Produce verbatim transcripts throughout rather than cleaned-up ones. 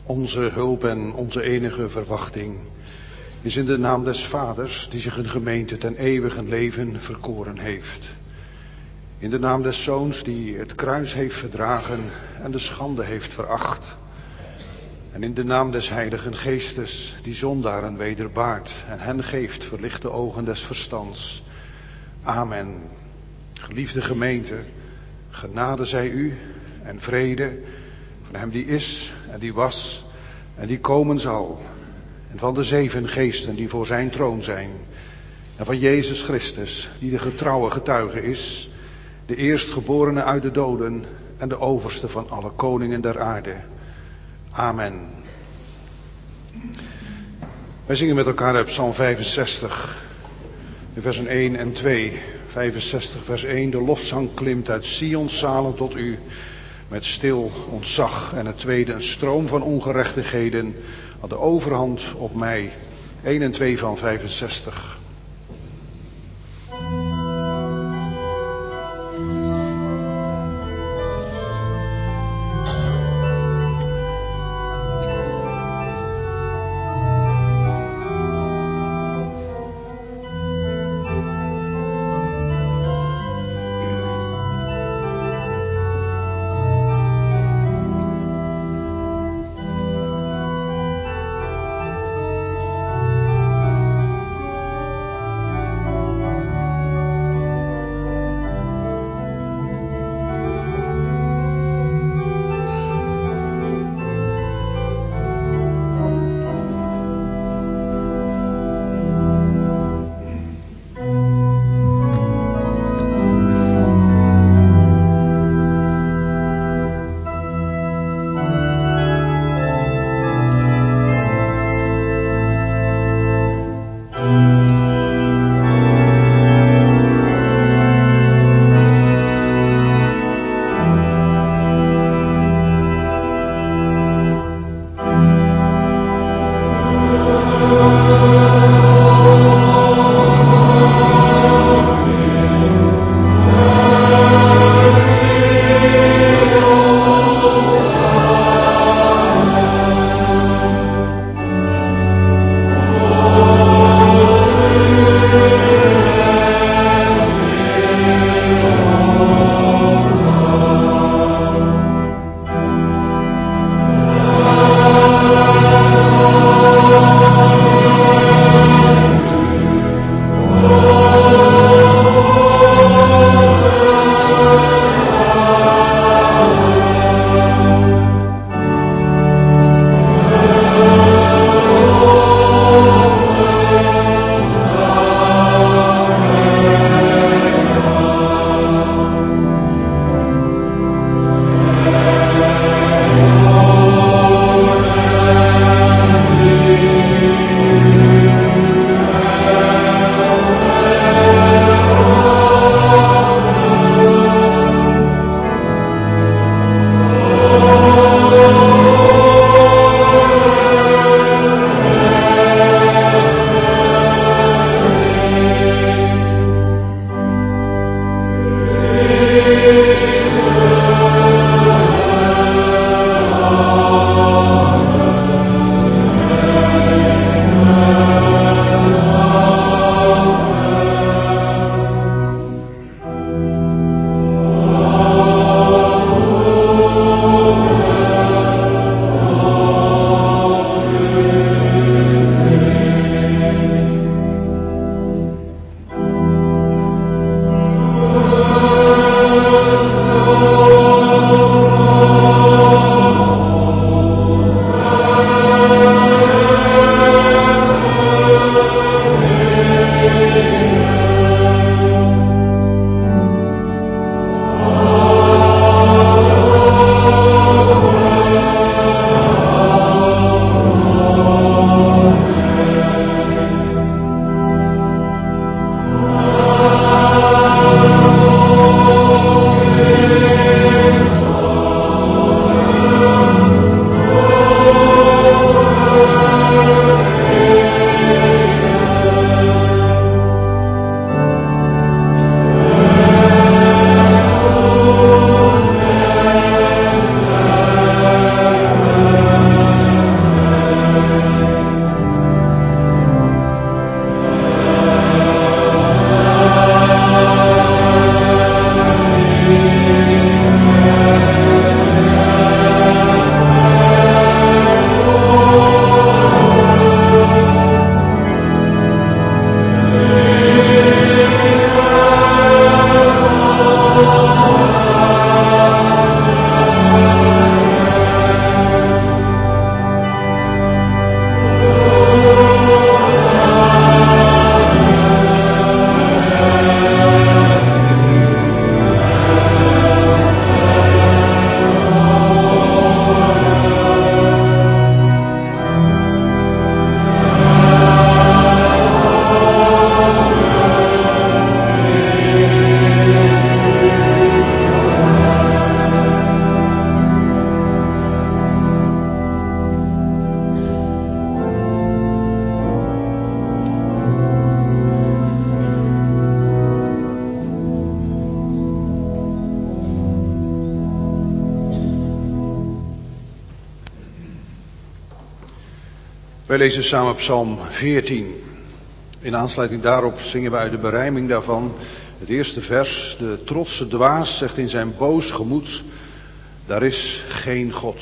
Onze hulp en onze enige verwachting is in de naam des Vaders, die zich een gemeente ten eeuwigen leven verkoren heeft. In de naam des Zoons, die het kruis heeft verdragen en de schande heeft veracht. En in de naam des Heiligen Geestes, die zondaren wederbaart en hen geeft verlichte ogen des verstands. Amen. Geliefde gemeente, genade zij u en vrede van hem die is en die was en die komen zal. En van de zeven geesten die voor zijn troon zijn. En van Jezus Christus, die de getrouwe getuige is, de eerstgeborene uit de doden en de overste van alle koningen der aarde. Amen. Wij zingen met elkaar uit Psalm vijfenzestig, in versen één en twee. vijfenzestig vers één, de lofzang klimt uit Sions zalen tot u met stil ontzag. En het tweede, een stroom van ongerechtigheden had de overhand op mij. één en twee van vijfenzestig. Wij lezen samen Psalm veertien. In aansluiting daarop zingen we uit de berijming daarvan het eerste vers. De trotse dwaas zegt in zijn boos gemoed, daar is geen God.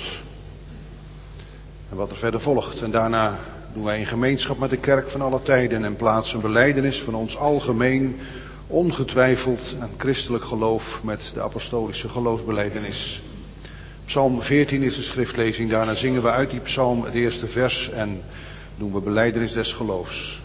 En wat er verder volgt. En daarna doen wij in gemeenschap met de kerk van alle tijden en plaatsen een belijdenis van ons algemeen, ongetwijfeld en christelijk geloof met de apostolische geloofsbelijdenis. Psalm veertien is de schriftlezing. Daarna zingen we uit die psalm het eerste vers en doen we belijdenis des geloofs.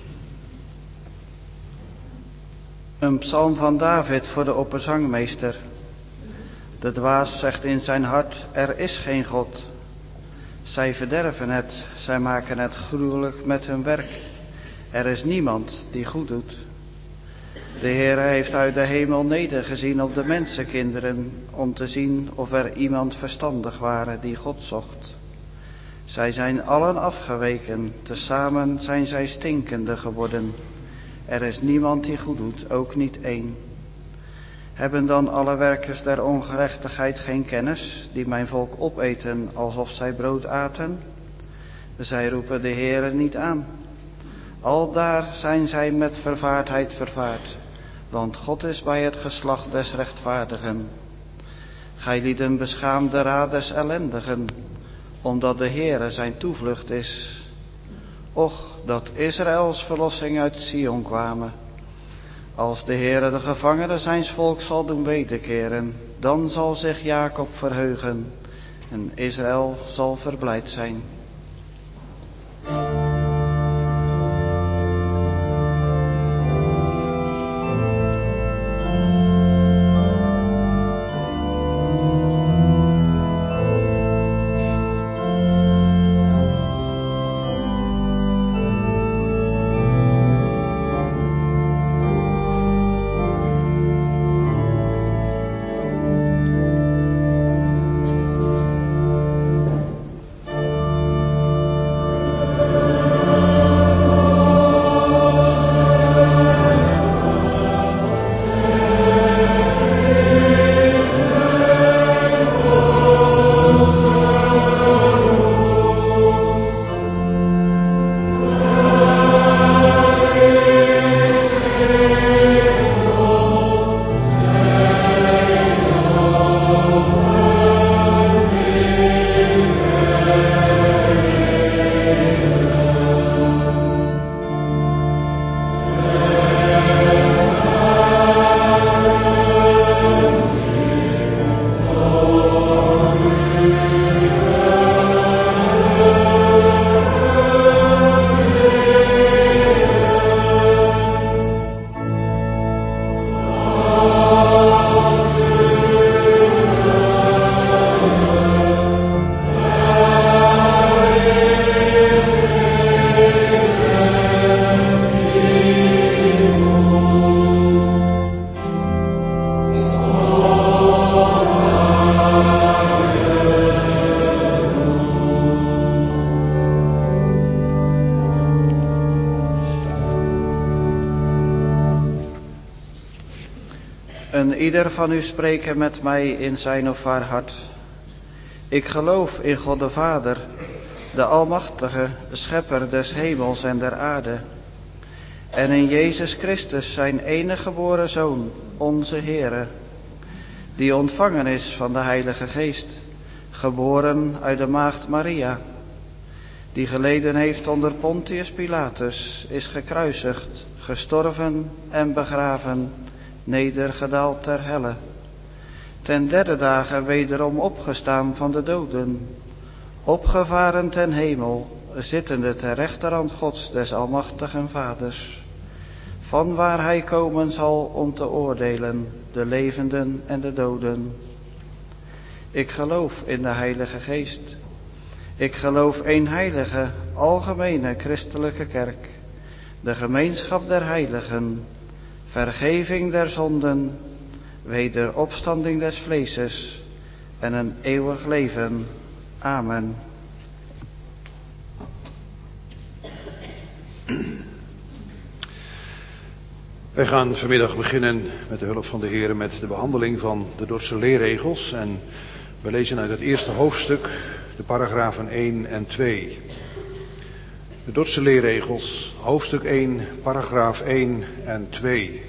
Een psalm van David voor de opperzangmeester. De dwaas zegt in zijn hart, er is geen God. Zij verderven het, zij maken het gruwelijk met hun werk. Er is niemand die goed doet. De Heere heeft uit de hemel nedergezien op de mensenkinderen, om te zien of er iemand verstandig ware die God zocht. Zij zijn allen afgeweken, tezamen zijn zij stinkende geworden. Er is niemand die goed doet, ook niet één. Hebben dan alle werkers der ongerechtigheid geen kennis, die mijn volk opeten alsof zij brood aten? Zij roepen de Heere niet aan. Aldaar zijn zij met vervaardheid vervaard, want God is bij het geslacht des rechtvaardigen. Gij lieden beschaamt de raad des ellendigen, omdat de Heere zijn toevlucht is. Och, dat Israëls verlossing uit Sion kwamen. Als de Heere de gevangenen zijns volk zal doen wederkeren, dan zal zich Jacob verheugen en Israël zal verblijd zijn. En ieder van u spreken met mij in zijn of haar hart. Ik geloof in God de Vader, de Almachtige, Schepper des hemels en der aarde. En in Jezus Christus, zijn enige geboren Zoon, onze Heere, die ontvangen is van de Heilige Geest, geboren uit de maagd Maria, die geleden heeft onder Pontius Pilatus, is gekruisigd, gestorven en begraven, nedergedaald ter helle, ten derde dagen wederom opgestaan van de doden, opgevaren ten hemel, zittende ter rechterhand Gods des almachtigen Vaders, van waar hij komen zal om te oordelen de levenden en de doden. Ik geloof in de Heilige Geest. Ik geloof één heilige, algemene christelijke kerk, de gemeenschap der heiligen, vergeving der zonden, wederopstanding des vleeses en een eeuwig leven. Amen. Wij gaan vanmiddag beginnen met de hulp van de Heer met de behandeling van de Dordtse leerregels. En we lezen uit het eerste hoofdstuk de paragrafen één en twee. De Dordtse leerregels, hoofdstuk één, paragraaf één en twee.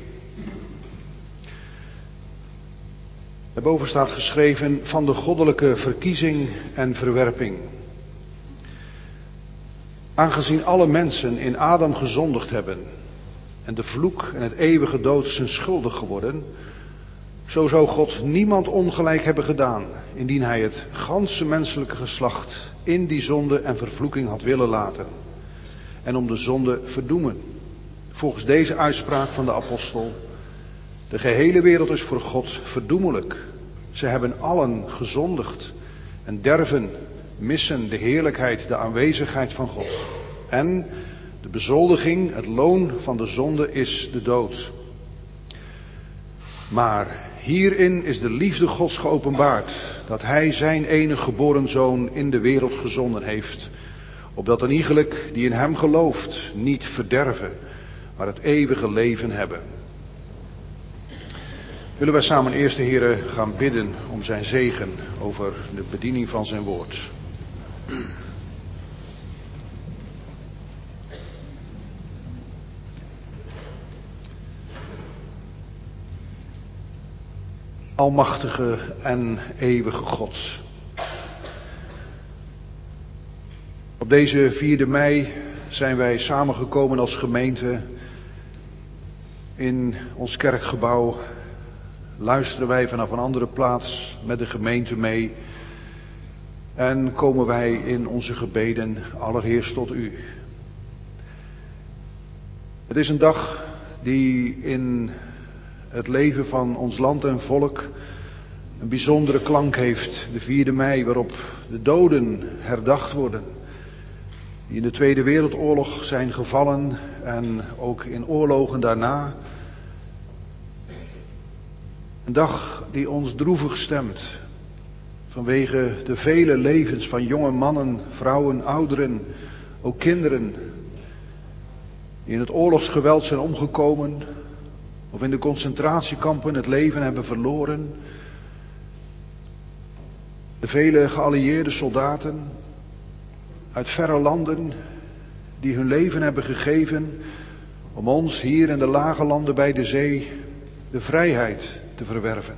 Daarboven staat geschreven van de goddelijke verkiezing en verwerping. Aangezien alle mensen in Adam gezondigd hebben en de vloek en het eeuwige dood zijn schuldig geworden, zo zou God niemand ongelijk hebben gedaan, indien hij het ganse menselijke geslacht in die zonde en vervloeking had willen laten en om de zonde verdoemen. Volgens deze uitspraak van de apostel: de gehele wereld is voor God verdoemelijk. Ze hebben allen gezondigd en derven, missen de heerlijkheid, de aanwezigheid van God. En de bezoldiging, het loon van de zonde is de dood. Maar hierin is de liefde Gods geopenbaard, dat hij zijn enige geboren zoon in de wereld gezonden heeft, opdat een iegelijk die in hem gelooft niet verderven, maar het eeuwige leven hebben. Willen wij samen eerst de Heere gaan bidden om zijn zegen over de bediening van zijn woord. Almachtige en eeuwige God. Op deze vierde mei zijn wij samengekomen als gemeente in ons kerkgebouw. Luisteren wij vanaf een andere plaats met de gemeente mee en komen wij in onze gebeden allereerst tot u. Het is een dag die in het leven van ons land en volk een bijzondere klank heeft. De vierde mei, waarop de doden herdacht worden, die in de Tweede Wereldoorlog zijn gevallen en ook in oorlogen daarna. Een dag die ons droevig stemt vanwege de vele levens van jonge mannen, vrouwen, ouderen, ook kinderen, die in het oorlogsgeweld zijn omgekomen of in de concentratiekampen het leven hebben verloren. De vele geallieerde soldaten uit verre landen die hun leven hebben gegeven om ons hier in de lage landen bij de zee de vrijheid te verwerven.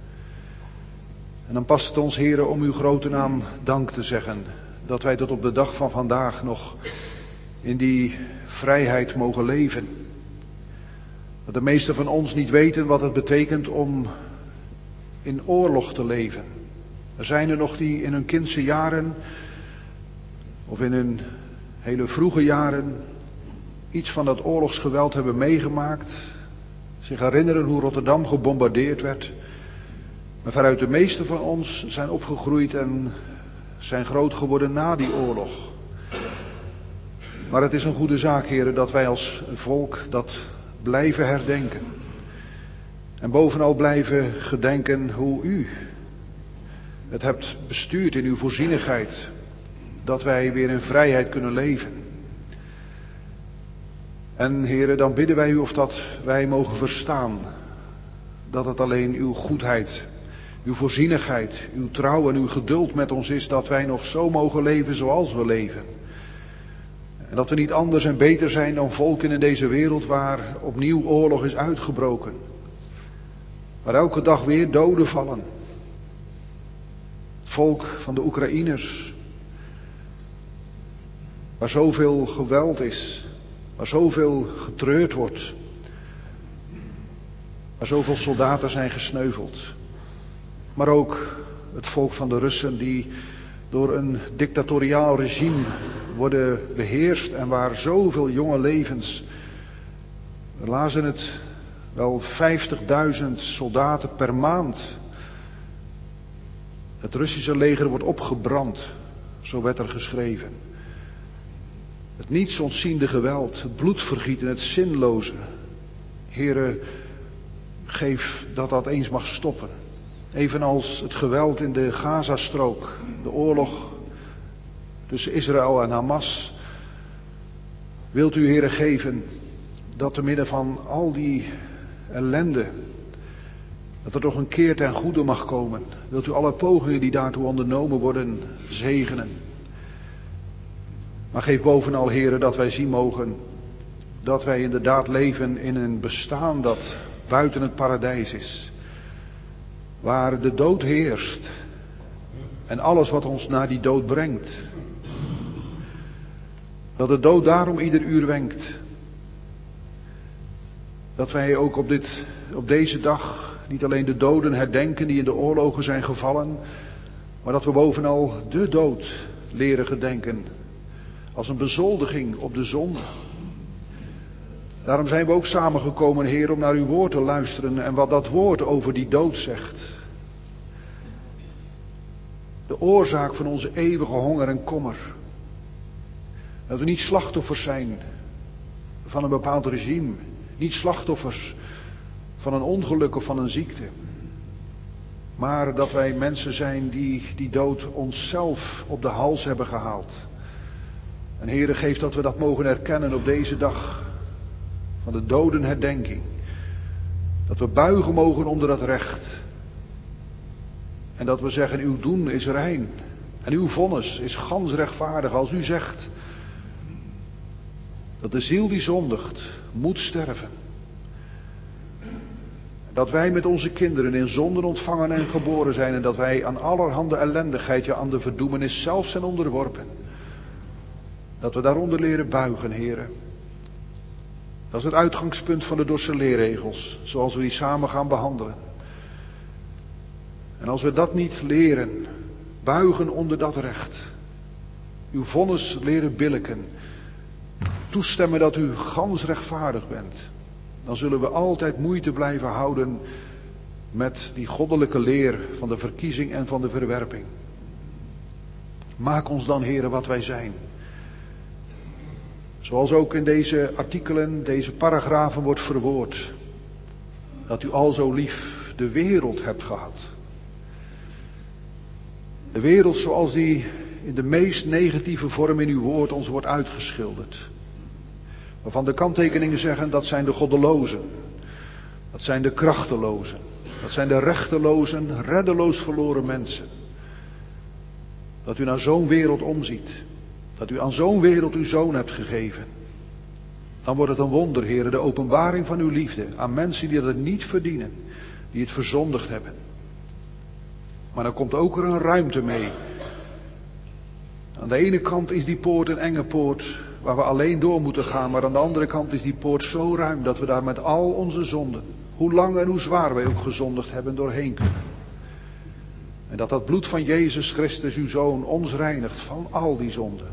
En dan past het ons, Heere, om uw grote naam dank te zeggen, dat wij tot op de dag van vandaag nog in die vrijheid mogen leven. Dat de meesten van ons niet weten wat het betekent om in oorlog te leven. Er zijn er nog die in hun kindse jaren of in hun hele vroege jaren iets van dat oorlogsgeweld hebben meegemaakt. Zich herinneren hoe Rotterdam gebombardeerd werd. Maar veruit de meesten van ons zijn opgegroeid en zijn groot geworden na die oorlog. Maar het is een goede zaak, heren, dat wij als volk dat blijven herdenken. En bovenal blijven gedenken hoe u het hebt bestuurd in uw voorzienigheid. Dat wij weer in vrijheid kunnen leven. En heren, dan bidden wij u of dat wij mogen verstaan dat het alleen uw goedheid, uw voorzienigheid, uw trouw en uw geduld met ons is, dat wij nog zo mogen leven zoals we leven. En dat we niet anders en beter zijn dan volken in deze wereld waar opnieuw oorlog is uitgebroken. Waar elke dag weer doden vallen. Het volk van de Oekraïners. Waar zoveel geweld is. Waar zoveel getreurd wordt. Waar zoveel soldaten zijn gesneuveld. Maar ook het volk van de Russen die door een dictatoriaal regime worden beheerst. En waar zoveel jonge levens, we lazen het, wel vijftigduizend soldaten per maand. Het Russische leger wordt opgebrand, zo werd er geschreven. Het niets ontziende geweld, het bloedvergieten, het zinloze. Heere, geef dat dat eens mag stoppen. Evenals het geweld in de Gazastrook, de oorlog tussen Israël en Hamas. Wilt u, Heere, geven dat te midden van al die ellende, dat er toch een keer ten goede mag komen. Wilt u alle pogingen die daartoe ondernomen worden zegenen. Maar geef bovenal, Heere, dat wij zien mogen dat wij inderdaad leven in een bestaan dat buiten het paradijs is. Waar de dood heerst en alles wat ons naar die dood brengt. Dat de dood daarom ieder uur wenkt. Dat wij ook op, dit, op deze dag niet alleen de doden herdenken die in de oorlogen zijn gevallen, maar dat we bovenal de dood leren gedenken als een bezoldiging op de zonde. Daarom zijn we ook samengekomen, Heer, om naar uw woord te luisteren en wat dat woord over die dood zegt. De oorzaak van onze eeuwige honger en kommer. Dat we niet slachtoffers zijn van een bepaald regime. Niet slachtoffers van een ongeluk of van een ziekte. Maar dat wij mensen zijn die die dood onszelf op de hals hebben gehaald. En Heere, geef dat we dat mogen erkennen op deze dag van de dodenherdenking. Dat we buigen mogen onder dat recht. En dat we zeggen, uw doen is rein. En uw vonnis is gans rechtvaardig als u zegt dat de ziel die zondigt moet sterven. Dat wij met onze kinderen in zonden ontvangen en geboren zijn en dat wij aan allerhande ellendigheid, ja aan de verdoemenis zelf zijn onderworpen. Dat we daaronder leren buigen, Heren. Dat is het uitgangspunt van de Dordtse leerregels, zoals we die samen gaan behandelen. En als we dat niet leren, buigen onder dat recht, uw vonnis leren billijken, toestemmen dat u gans rechtvaardig bent, dan zullen we altijd moeite blijven houden met die goddelijke leer van de verkiezing en van de verwerping. Maak ons dan, Heren, wat wij zijn. Zoals ook in deze artikelen, deze paragrafen wordt verwoord, dat u al zo lief de wereld hebt gehad. De wereld zoals die in de meest negatieve vorm in uw woord ons wordt uitgeschilderd. Waarvan de kanttekeningen zeggen, dat zijn de goddelozen. Dat zijn de krachtelozen. Dat zijn de rechtelozen, reddeloos verloren mensen. Dat u naar zo'n wereld omziet. Dat u aan zo'n wereld uw zoon hebt gegeven. Dan wordt het een wonder, Heere, de openbaring van uw liefde aan mensen die dat niet verdienen. Die het verzondigd hebben. Maar dan komt ook er een ruimte mee. Aan de ene kant is die poort een enge poort waar we alleen door moeten gaan. Maar aan de andere kant is die poort zo ruim dat we daar met al onze zonden, hoe lang en hoe zwaar wij ook gezondigd hebben, doorheen kunnen. En dat dat bloed van Jezus Christus, uw Zoon, ons reinigt van al die zonden.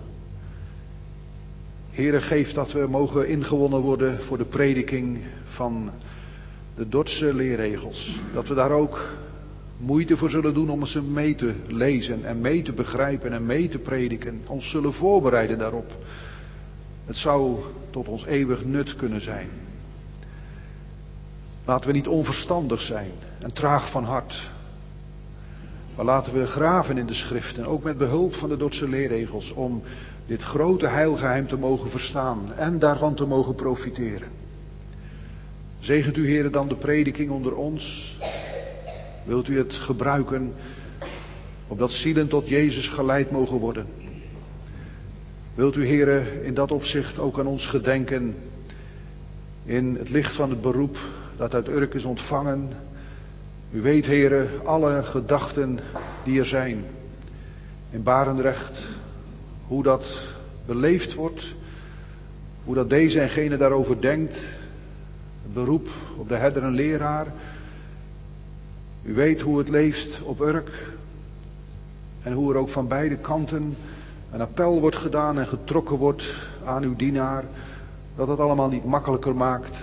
Heere, geef dat we mogen ingewonnen worden voor de prediking van de Dordtse leerregels. Dat we daar ook moeite voor zullen doen om ze mee te lezen en mee te begrijpen en mee te prediken. Ons zullen voorbereiden daarop. Het zou tot ons eeuwig nut kunnen zijn. Laten we niet onverstandig zijn en traag van hart. Maar laten we graven in de schriften, ook met behulp van de Dordtse leerregels, om dit grote heilgeheim te mogen verstaan en daarvan te mogen profiteren. Zegent u, Heere, dan de prediking onder ons. Wilt u het gebruiken, opdat zielen tot Jezus geleid mogen worden. Wilt u, Heere, in dat opzicht ook aan ons gedenken, in het licht van het beroep dat uit Urk is ontvangen. U weet, Heere, alle gedachten die er zijn in Barendrecht, hoe dat beleefd wordt, hoe dat deze en gene daarover denkt, het beroep op de herder en leraar. U weet hoe het leeft op Urk en hoe er ook van beide kanten een appel wordt gedaan en getrokken wordt aan uw dienaar, dat het allemaal niet makkelijker maakt.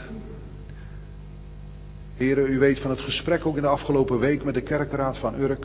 Heere, u weet van het gesprek ook in de afgelopen week met de kerkraad van Urk,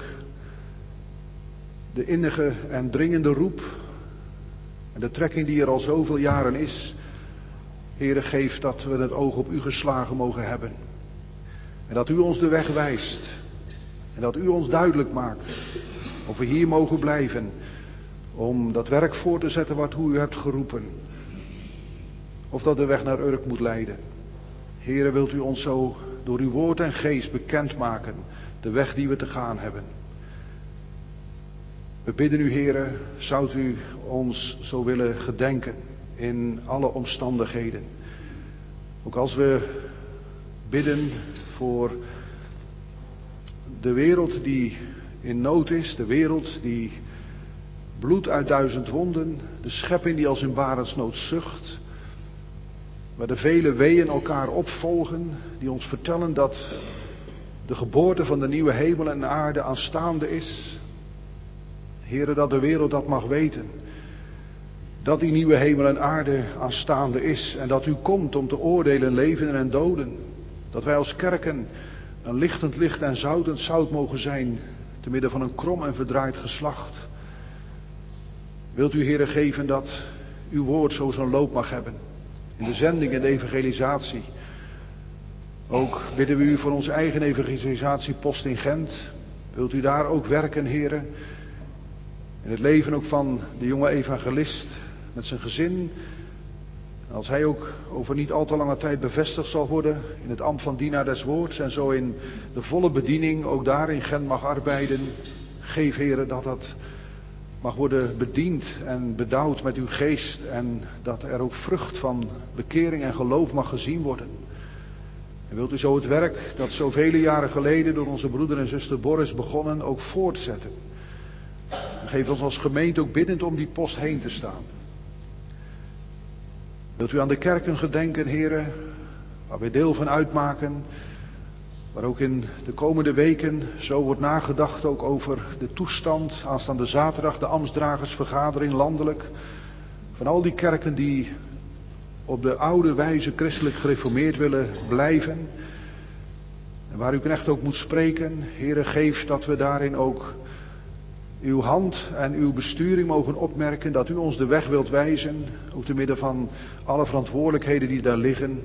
de innige en dringende roep en de trekking die er al zoveel jaren is. Heere, geef dat we het oog op u geslagen mogen hebben en dat u ons de weg wijst en dat u ons duidelijk maakt of we hier mogen blijven om dat werk voor te zetten wat u hebt geroepen, of dat de weg naar Urk moet leiden. Heere, wilt u ons zo door uw woord en geest bekendmaken de weg die we te gaan hebben. We bidden u, Heere, zoudt u ons zo willen gedenken in alle omstandigheden. Ook als we bidden voor de wereld die in nood is, de wereld die bloed uit duizend wonden, de schepping die als in barensnood zucht, waar de vele weeën elkaar opvolgen, die ons vertellen dat de geboorte van de nieuwe hemel en aarde aanstaande is. Heere, dat de wereld dat mag weten, dat die nieuwe hemel en aarde aanstaande is en dat u komt om te oordelen levenden en doden. Dat wij als kerken een lichtend licht en zoutend zout mogen zijn te midden van een krom en verdraaid geslacht. Wilt u, Heere, geven dat uw woord zo zijn loop mag hebben in de zending en de evangelisatie. Ook bidden we u voor onze eigen evangelisatiepost in Gent. Wilt u daar ook werken, Heere, in het leven ook van de jonge evangelist met zijn gezin. Als hij ook over niet al te lange tijd bevestigd zal worden in het ambt van dienaar des woords en zo in de volle bediening ook daar in Gent mag arbeiden. Geef, Heere, dat dat mag worden bediend en bedouwd met uw geest en dat er ook vrucht van bekering en geloof mag gezien worden. En wilt u zo het werk dat zo vele jaren geleden door onze broeder en zuster Boris begonnen ook voortzetten. En geef ons als gemeente ook biddend om die post heen te staan. Wilt u aan de kerken gedenken, Heere, waar wij deel van uitmaken, waar ook in de komende weken zo wordt nagedacht ook over de toestand, aanstaande zaterdag, de ambtsdragersvergadering landelijk, van al die kerken die op de oude wijze christelijk gereformeerd willen blijven. En waar u echt ook moet spreken, Heere, geef dat we daarin ook uw hand en uw besturing mogen opmerken, dat u ons de weg wilt wijzen, ook te midden van alle verantwoordelijkheden die daar liggen.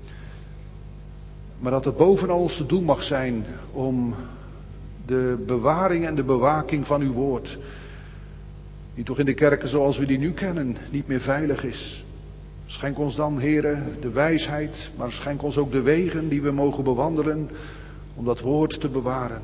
Maar dat het bovenal ons te doen mag zijn om de bewaring en de bewaking van uw woord, die toch in de kerken zoals we die nu kennen niet meer veilig is. Schenk ons dan, Heere, de wijsheid, maar schenk ons ook de wegen die we mogen bewandelen om dat woord te bewaren.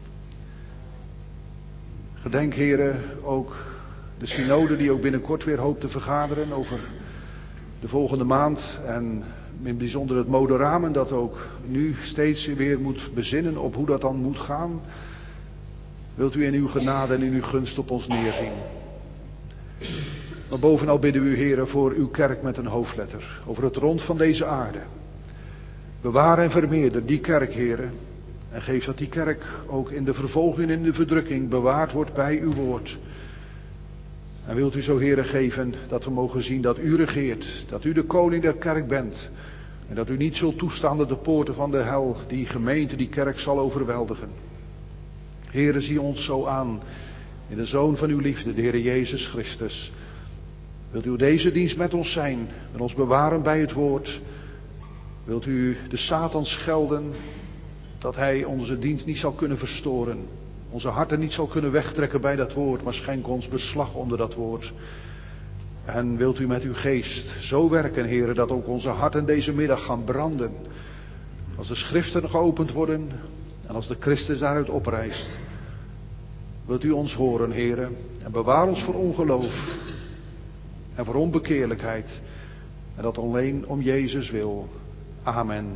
Gedenk, Heere, ook de synode die ook binnenkort weer hoopt te vergaderen over de volgende maand. En in het bijzonder het moderamen dat ook nu steeds weer moet bezinnen op hoe dat dan moet gaan. Wilt u in uw genade en in uw gunst op ons neerzien. Maar bovenal bidden we u, Heere, voor uw kerk met een hoofdletter. Over het rond van deze aarde. Bewaar en vermeerder die kerk, Heere. En geef dat die kerk ook in de vervolging en in de verdrukking bewaard wordt bij uw woord. En wilt u zo, Heere, geven dat we mogen zien dat u regeert. Dat u de koning der kerk bent. En dat u niet zult toestaan dat de poorten van de hel die gemeente, die kerk zal overweldigen. Heere, zie ons zo aan in de Zoon van uw liefde, de Heere Jezus Christus. Wilt u deze dienst met ons zijn en ons bewaren bij het woord. Wilt u de Satan schelden dat hij onze dienst niet zal kunnen verstoren. Onze harten niet zal kunnen wegtrekken bij dat woord, maar schenk ons beslag onder dat woord. En wilt u met uw geest zo werken, Heere, dat ook onze harten deze middag gaan branden. Als de schriften geopend worden en als de Christus daaruit oprijst. Wilt u ons horen, Heere, en bewaar ons voor ongeloof en voor onbekeerlijkheid. En dat alleen om Jezus wil. Amen.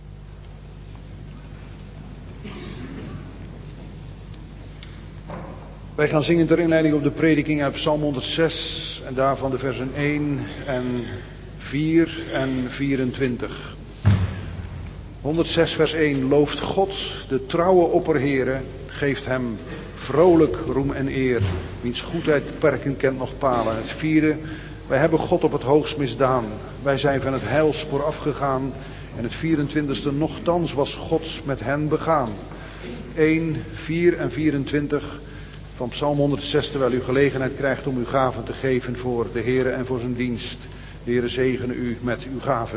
Wij gaan zingen ter inleiding op de prediking uit Psalm honderdzes en daarvan de versen één en vier en vierentwintig. honderdzes vers één. Looft God, de trouwe opperheere, geeft hem vrolijk roem en eer, wiens goedheid perken kent nog palen. Het vierde, wij hebben God op het hoogst misdaan, wij zijn van het heilspoor afgegaan. En het vierentwintigste, nochtans was God met hen begaan. één, vier en vierentwintig van Psalm honderdzes, terwijl u gelegenheid krijgt om uw gaven te geven voor de Heere en voor zijn dienst. De Heere zegene u met uw gaven.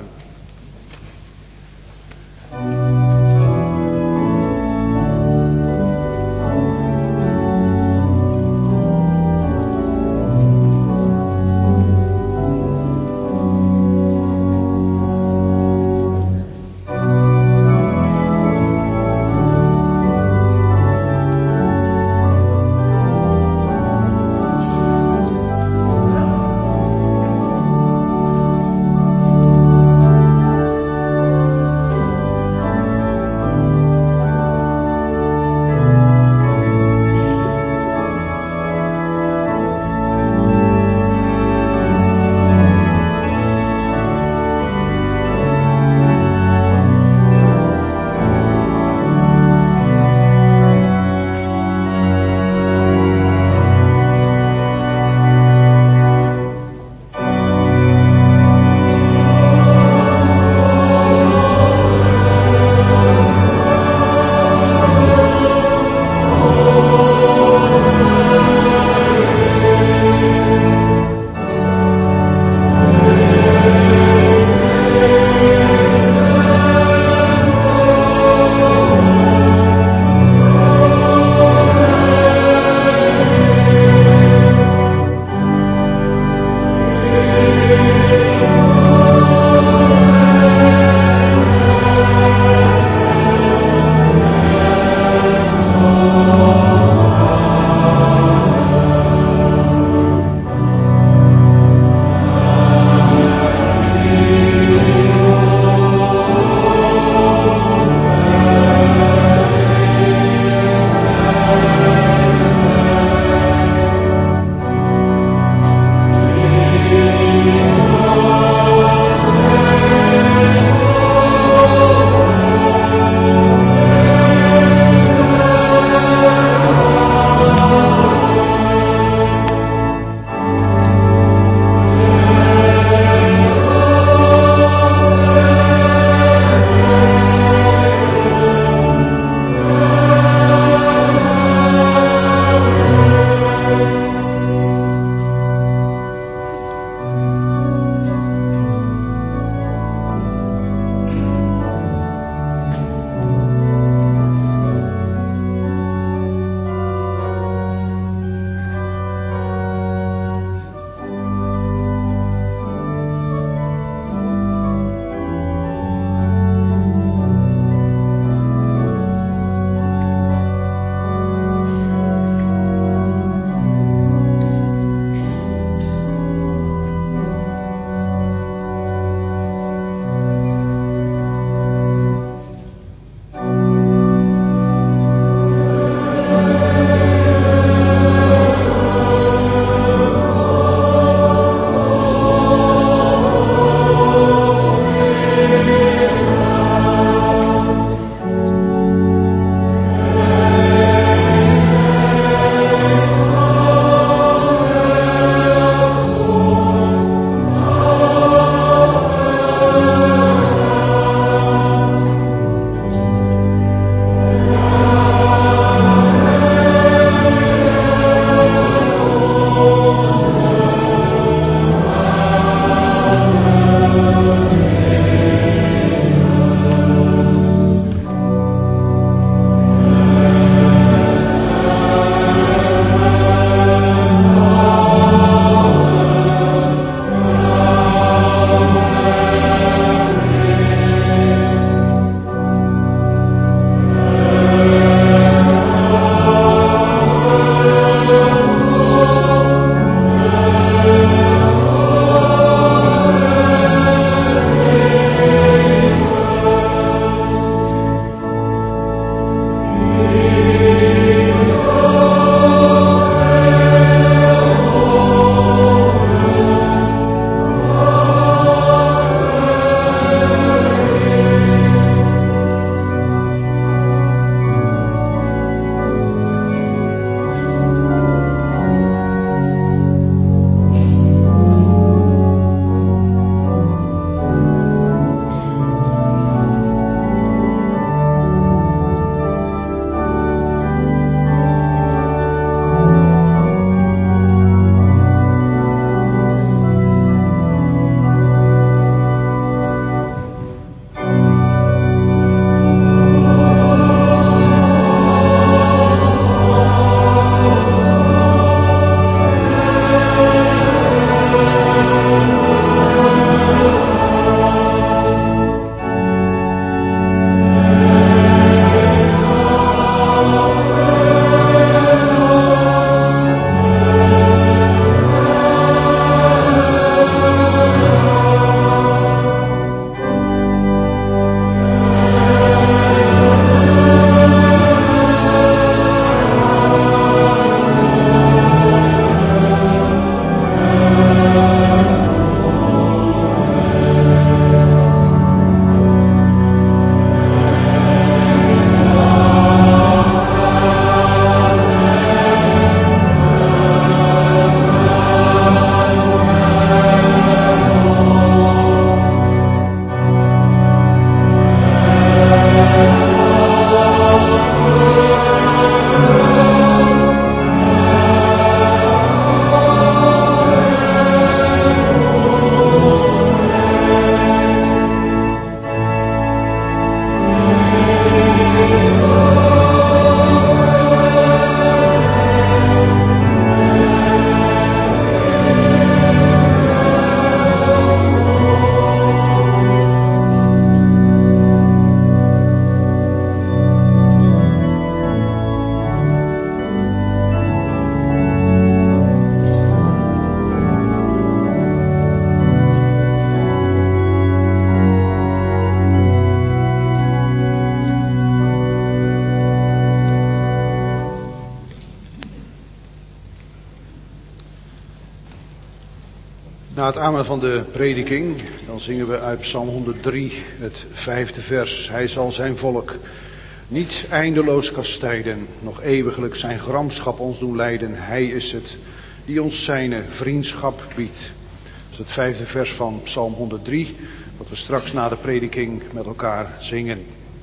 Na het amen van de prediking, dan zingen we uit Psalm honderddrie, het vijfde vers. Hij zal zijn volk niet eindeloos kastijden, nog eeuwiglijk zijn gramschap ons doen lijden. Hij is het die ons zijn vriendschap biedt. Dat is het vijfde vers van Psalm honderddrie, dat we straks na de prediking met elkaar zingen.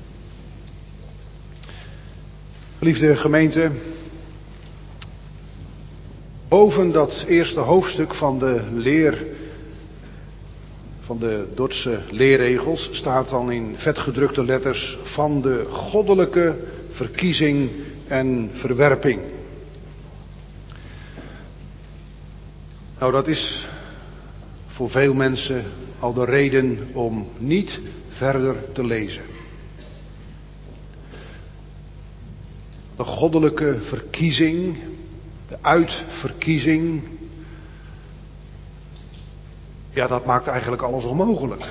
Geliefde gemeente, boven dat eerste hoofdstuk van de leer, van de Dordtse leerregels, staat dan in vetgedrukte letters van de goddelijke verkiezing en verwerping. Nou, dat is voor veel mensen al de reden om niet verder te lezen. De goddelijke verkiezing, de uitverkiezing, ja, dat maakt eigenlijk alles onmogelijk.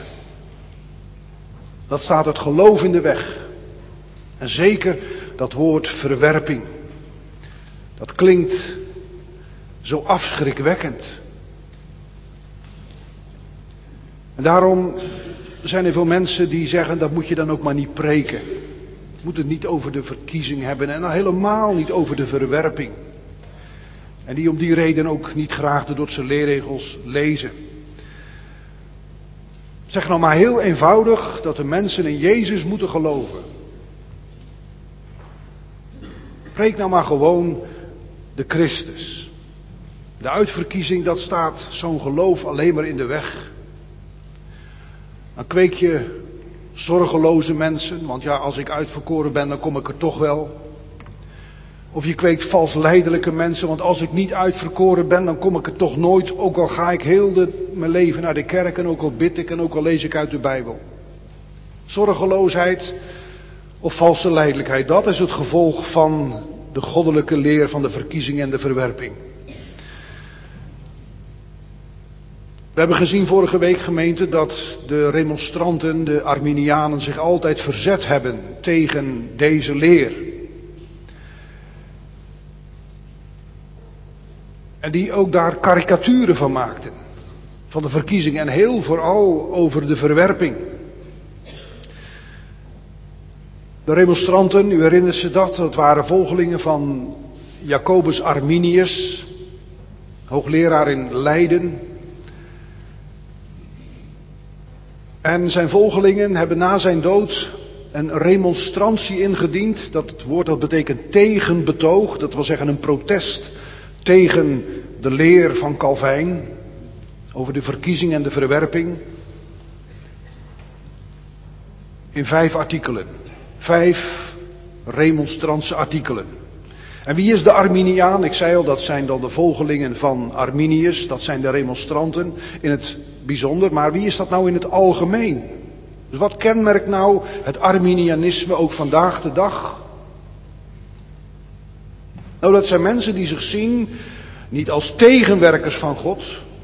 Dat staat het geloof in de weg. En zeker dat woord verwerping. Dat klinkt zo afschrikwekkend. En daarom zijn er veel mensen die zeggen, dat moet je dan ook maar niet preken. Je moet het niet over de verkiezing hebben en dan helemaal niet over de verwerping. En die om die reden ook niet graag de Dordtse leerregels lezen. Zeg nou maar heel eenvoudig dat de mensen in Jezus moeten geloven. Preek nou maar gewoon de Christus. De uitverkiezing, dat staat zo'n geloof alleen maar in de weg. Dan kweek je zorgeloze mensen, want ja, als ik uitverkoren ben, dan kom ik er toch wel. Of je kweekt vals lijdelijke mensen, want als ik niet uitverkoren ben, dan kom ik er toch nooit. Ook al ga ik heel de, mijn leven naar de kerk en ook al bid ik en ook al lees ik uit de Bijbel. Zorgeloosheid of valse lijdelijkheid, dat is het gevolg van de goddelijke leer van de verkiezing en de verwerping. We hebben gezien vorige week, gemeente, dat de remonstranten, de Arminianen, zich altijd verzet hebben tegen deze leer. En die ook daar karikaturen van maakten. Van de verkiezing en heel vooral over de verwerping. De remonstranten, u herinnert zich dat, dat waren volgelingen van Jacobus Arminius, hoogleraar in Leiden. En zijn volgelingen hebben na zijn dood een remonstrantie ingediend. Dat het woord dat betekent tegenbetoog, dat wil zeggen een protest tegen de leer van Calvijn over de verkiezing en de verwerping. In vijf artikelen. Vijf remonstrantse artikelen. En wie is de Arminiaan? Ik zei al, dat zijn dan de volgelingen van Arminius. Dat zijn de remonstranten in het bijzonder. Maar wie is dat nou in het algemeen? Dus wat kenmerkt nou het Arminianisme ook vandaag de dag? Nou, dat zijn mensen die zich zien niet als tegenwerkers van God,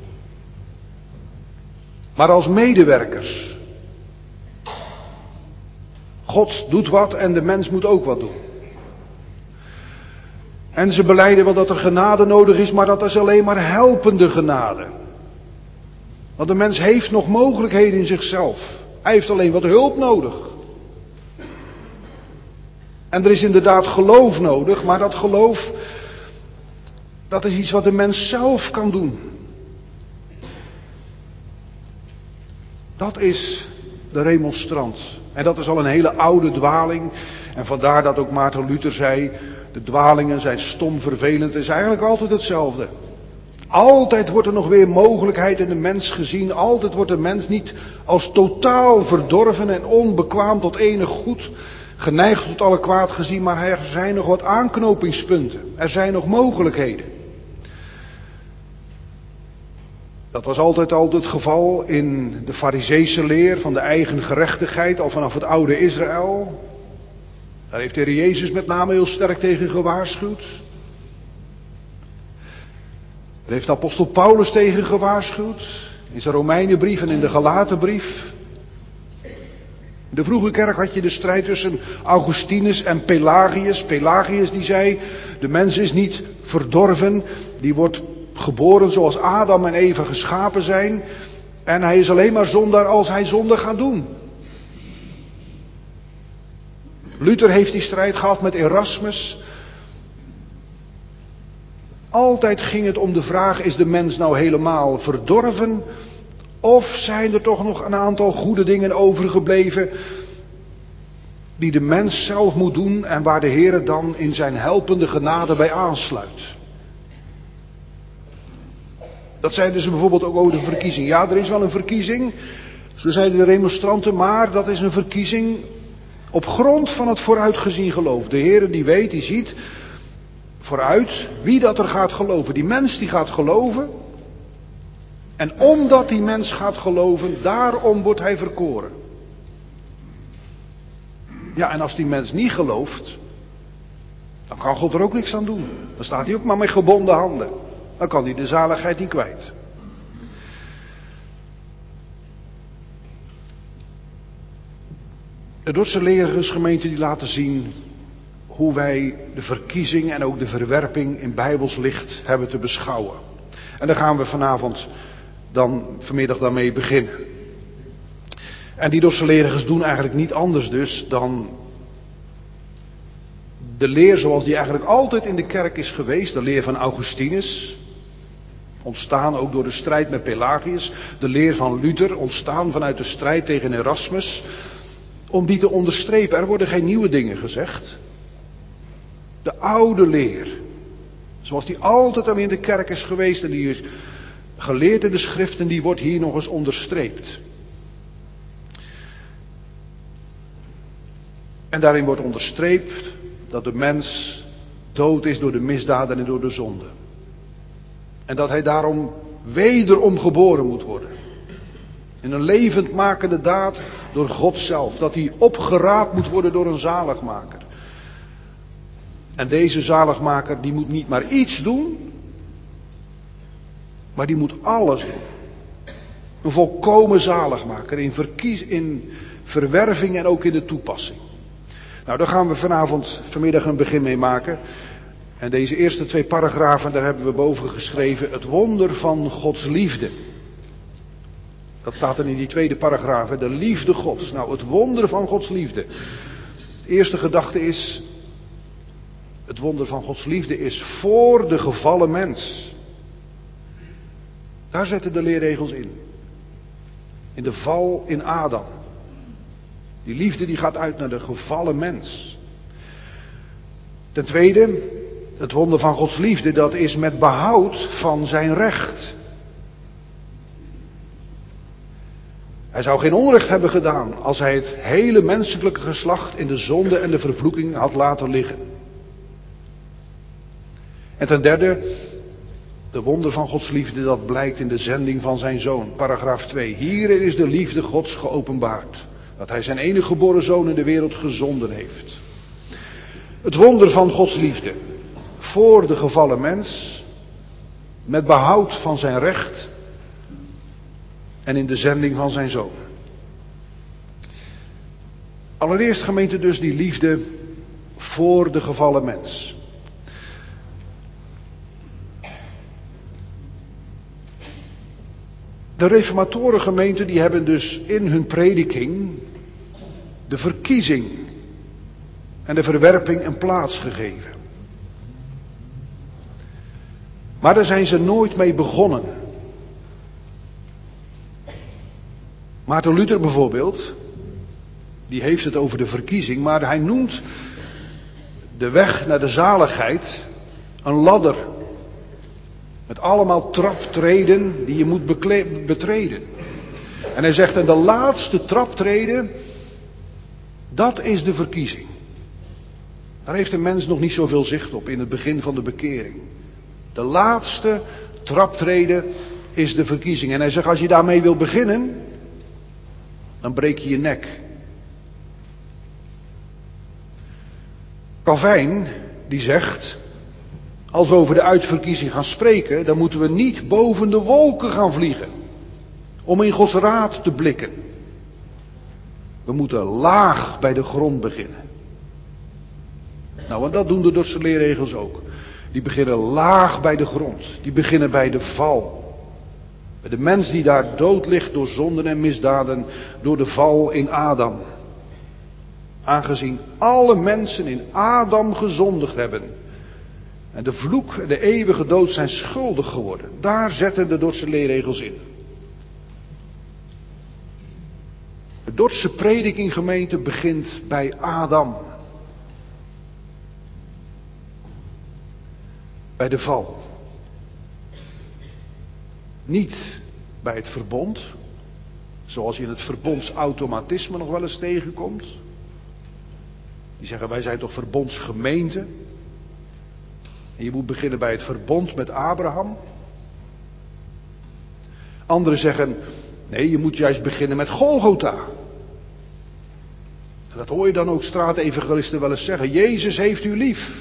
maar als medewerkers. God doet wat en de mens moet ook wat doen. En ze belijden wel dat er genade nodig is, maar dat is alleen maar helpende genade. Want de mens heeft nog mogelijkheden in zichzelf. Hij heeft alleen wat hulp nodig. En er is inderdaad geloof nodig, maar dat geloof, dat is iets wat de mens zelf kan doen. Dat is de remonstrant. En dat is al een hele oude dwaling. En vandaar dat ook Maarten Luther zei, de dwalingen zijn stom, vervelend. Het is eigenlijk altijd hetzelfde. Altijd wordt er nog weer mogelijkheid in de mens gezien. Altijd wordt de mens niet als totaal verdorven en onbekwaam tot enig goed geneigd tot alle kwaad gezien, maar er zijn nog wat aanknopingspunten. Er zijn nog mogelijkheden. Dat was altijd al het geval in de Farizeese leer van de eigen gerechtigheid, al vanaf het oude Israël. Daar heeft de Heer Jezus met name heel sterk tegen gewaarschuwd. Daar heeft de apostel Paulus tegen gewaarschuwd. In zijn Romeinenbrief en in de Galatenbrief. In de vroege kerk had je de strijd tussen Augustinus en Pelagius. Pelagius die zei, de mens is niet verdorven, die wordt geboren zoals Adam en Eva geschapen zijn. En hij is alleen maar zondaar als hij zonde gaat doen. Luther heeft die strijd gehad met Erasmus. Altijd ging het om de vraag, is de mens nou helemaal verdorven? Of zijn er toch nog een aantal goede dingen overgebleven die de mens zelf moet doen en waar de Heer dan in zijn helpende genade bij aansluit? Dat zeiden ze bijvoorbeeld ook over de verkiezing. Ja, er is wel een verkiezing, zo zeiden de remonstranten, maar dat is een verkiezing op grond van het vooruitgezien geloof. De Heer die weet, die ziet vooruit wie dat er gaat geloven. Die mens die gaat geloven. En omdat die mens gaat geloven, daarom wordt hij verkoren. Ja, en als die mens niet gelooft, dan kan God er ook niks aan doen. Dan staat hij ook maar met gebonden handen. Dan kan hij de zaligheid niet kwijt. De Dordtse lerigersgemeente die laten zien hoe wij de verkiezing en ook de verwerping in Bijbels licht hebben te beschouwen. En daar gaan we vanavond dan vanmiddag daarmee beginnen. En die Dordtse lerigers doen eigenlijk niet anders dus dan de leer zoals die eigenlijk altijd in de kerk is geweest. De leer van Augustinus, ontstaan ook door de strijd met Pelagius. De leer van Luther, ontstaan vanuit de strijd tegen Erasmus. Om die te onderstrepen, er worden geen nieuwe dingen gezegd. De oude leer, zoals die altijd al in de kerk is geweest en die is geleerd in de schriften, die wordt hier nog eens onderstreept. En daarin wordt onderstreept dat de mens dood is door de misdaden en door de zonde. En dat hij daarom wederom geboren moet worden. In een levendmakende daad door God zelf. Dat hij opgeraapt moet worden door een zaligmaker. En deze zaligmaker die moet niet maar iets doen, maar die moet alles doen. Een volkomen zaligmaker in, verkies, in verwerving en ook in de toepassing. Nou, daar gaan we vanavond, vanmiddag een begin mee maken. En deze eerste twee paragrafen, daar hebben we boven geschreven, het wonder van Gods liefde. Dat staat er in die tweede paragraaf, de liefde Gods. Nou, het wonder van Gods liefde. De eerste gedachte is, het wonder van Gods liefde is voor de gevallen mens. Daar zetten de leerregels in. In de val in Adam. Die liefde die gaat uit naar de gevallen mens. Ten tweede, het wonder van Gods liefde, dat is met behoud van zijn recht. Hij zou geen onrecht hebben gedaan als hij het hele menselijke geslacht in de zonde en de vervloeking had laten liggen. En ten derde, de wonder van Gods liefde, dat blijkt in de zending van zijn zoon. Paragraaf twee. Hierin is de liefde Gods geopenbaard. Dat hij zijn enige geboren zoon in de wereld gezonden heeft. Het wonder van Gods liefde. Voor de gevallen mens. Met behoud van zijn recht. En in de zending van zijn zoon. Allereerst, gemeente, dus die liefde voor de gevallen mens. De reformatorengemeenten die hebben dus in hun prediking de verkiezing en de verwerping een plaats gegeven. Maar daar zijn ze nooit mee begonnen. Maarten Luther bijvoorbeeld, die heeft het over de verkiezing, maar hij noemt de weg naar de zaligheid een ladder. Met allemaal traptreden die je moet bekle- betreden. En hij zegt, en de laatste traptreden, dat is de verkiezing. Daar heeft de mens nog niet zoveel zicht op in het begin van de bekering. De laatste traptreden is de verkiezing. En hij zegt, als je daarmee wil beginnen, dan breek je je nek. Calvijn, die zegt, als we over de uitverkiezing gaan spreken, dan moeten we niet boven de wolken gaan vliegen. Om in Gods raad te blikken. We moeten laag bij de grond beginnen. Nou, en dat doen de Dordtse leerregels ook. die beginnen laag bij de grond. Die beginnen bij de val. Bij de mens die daar dood ligt door zonden en misdaden, door de val in Adam. Aangezien alle mensen in Adam gezondigd hebben en de vloek en de eeuwige dood zijn schuldig geworden. Daar zetten de Dordtse leerregels in. De Dordtse predikinggemeente begint bij Adam. Bij de val. Niet bij het verbond, zoals je in het verbondsautomatisme nog wel eens tegenkomt. Die zeggen, wij zijn toch verbondsgemeente. En je moet beginnen bij het verbond met Abraham. Anderen zeggen, nee, je moet juist beginnen met Golgotha. En dat hoor je dan ook straatevangelisten wel eens zeggen. Jezus heeft u lief.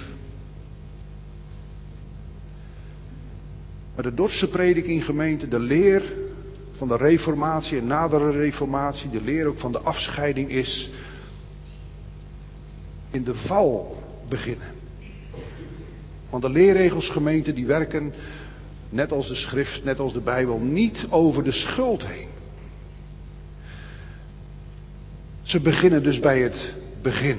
Maar de Dordtse predikinggemeente, de leer van de reformatie en nadere reformatie, de leer ook van de afscheiding is in de val beginnen. Want de leerregelsgemeenten die werken, net als de schrift, net als de Bijbel, niet over de schuld heen. Ze beginnen dus bij het begin.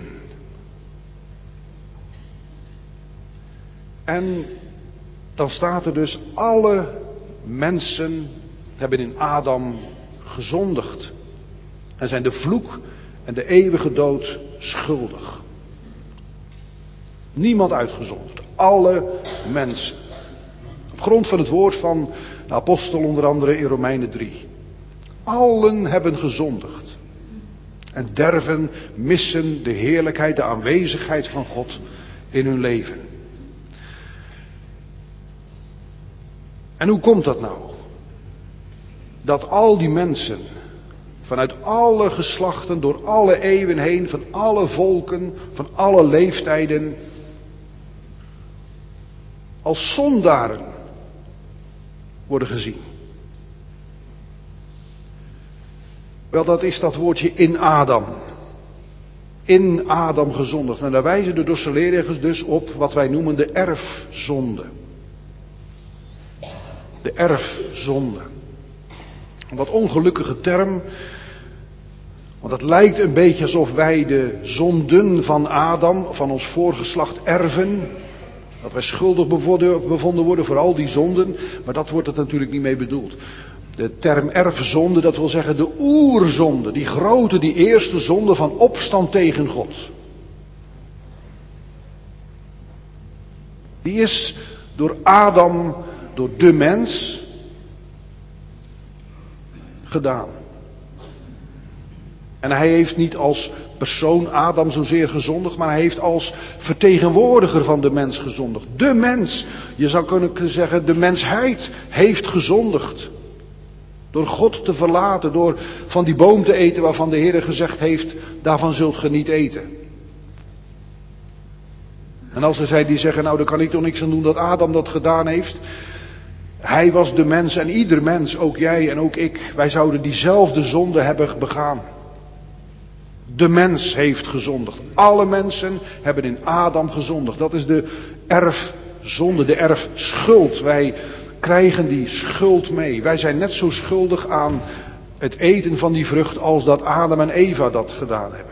En dan staat er dus, alle mensen hebben in Adam gezondigd. En zijn de vloek en de eeuwige dood schuldig. Niemand uitgezonderd. Alle mensen. Op grond van het woord van de apostel onder andere in Romeinen drie. Allen hebben gezondigd. En derven missen de heerlijkheid, de aanwezigheid van God in hun leven. En hoe komt dat nou? Dat al die mensen, vanuit alle geslachten, door alle eeuwen heen, van alle volken, van alle leeftijden, als zondaren worden gezien. Wel, dat is dat woordje in Adam. In Adam gezondigd. En daar wijzen de Dordtse leerregels dus op wat wij noemen de erfzonde. De erfzonde. Een wat ongelukkige term. Want het lijkt een beetje alsof wij de zonden van Adam, van ons voorgeslacht, erven. Dat wij schuldig bevonden worden voor al die zonden. Maar dat wordt het natuurlijk niet mee bedoeld. De term erfzonde, dat wil zeggen de oerzonde. Die grote, die eerste zonde van opstand tegen God. Die is door Adam, door de mens, gedaan. En hij heeft niet als persoon Adam zozeer gezondigd, maar hij heeft als vertegenwoordiger van de mens gezondigd. De mens, je zou kunnen zeggen, de mensheid heeft gezondigd. Door God te verlaten, door van die boom te eten waarvan de Heer gezegd heeft, daarvan zult ge niet eten. En als er zijn die zeggen, nou daar kan ik toch niks aan doen dat Adam dat gedaan heeft. Hij was de mens en ieder mens, ook jij en ook ik, wij zouden diezelfde zonde hebben begaan. De mens heeft gezondigd. Alle mensen hebben in Adam gezondigd. Dat is de erfzonde, de erfschuld. Wij krijgen die schuld mee. Wij zijn net zo schuldig aan het eten van die vrucht als dat Adam en Eva dat gedaan hebben.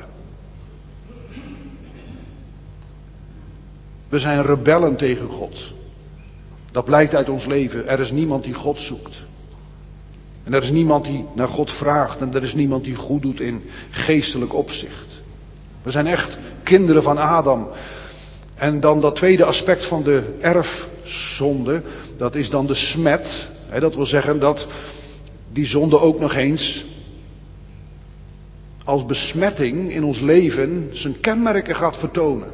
We zijn rebellen tegen God. Dat blijkt uit ons leven. Er is niemand die God zoekt. En er is niemand die naar God vraagt. En er is niemand die goed doet in geestelijk opzicht. We zijn echt kinderen van Adam. En dan dat tweede aspect van de erfzonde. Dat is dan de smet. Dat wil zeggen dat die zonde ook nog eens als besmetting in ons leven zijn kenmerken gaat vertonen.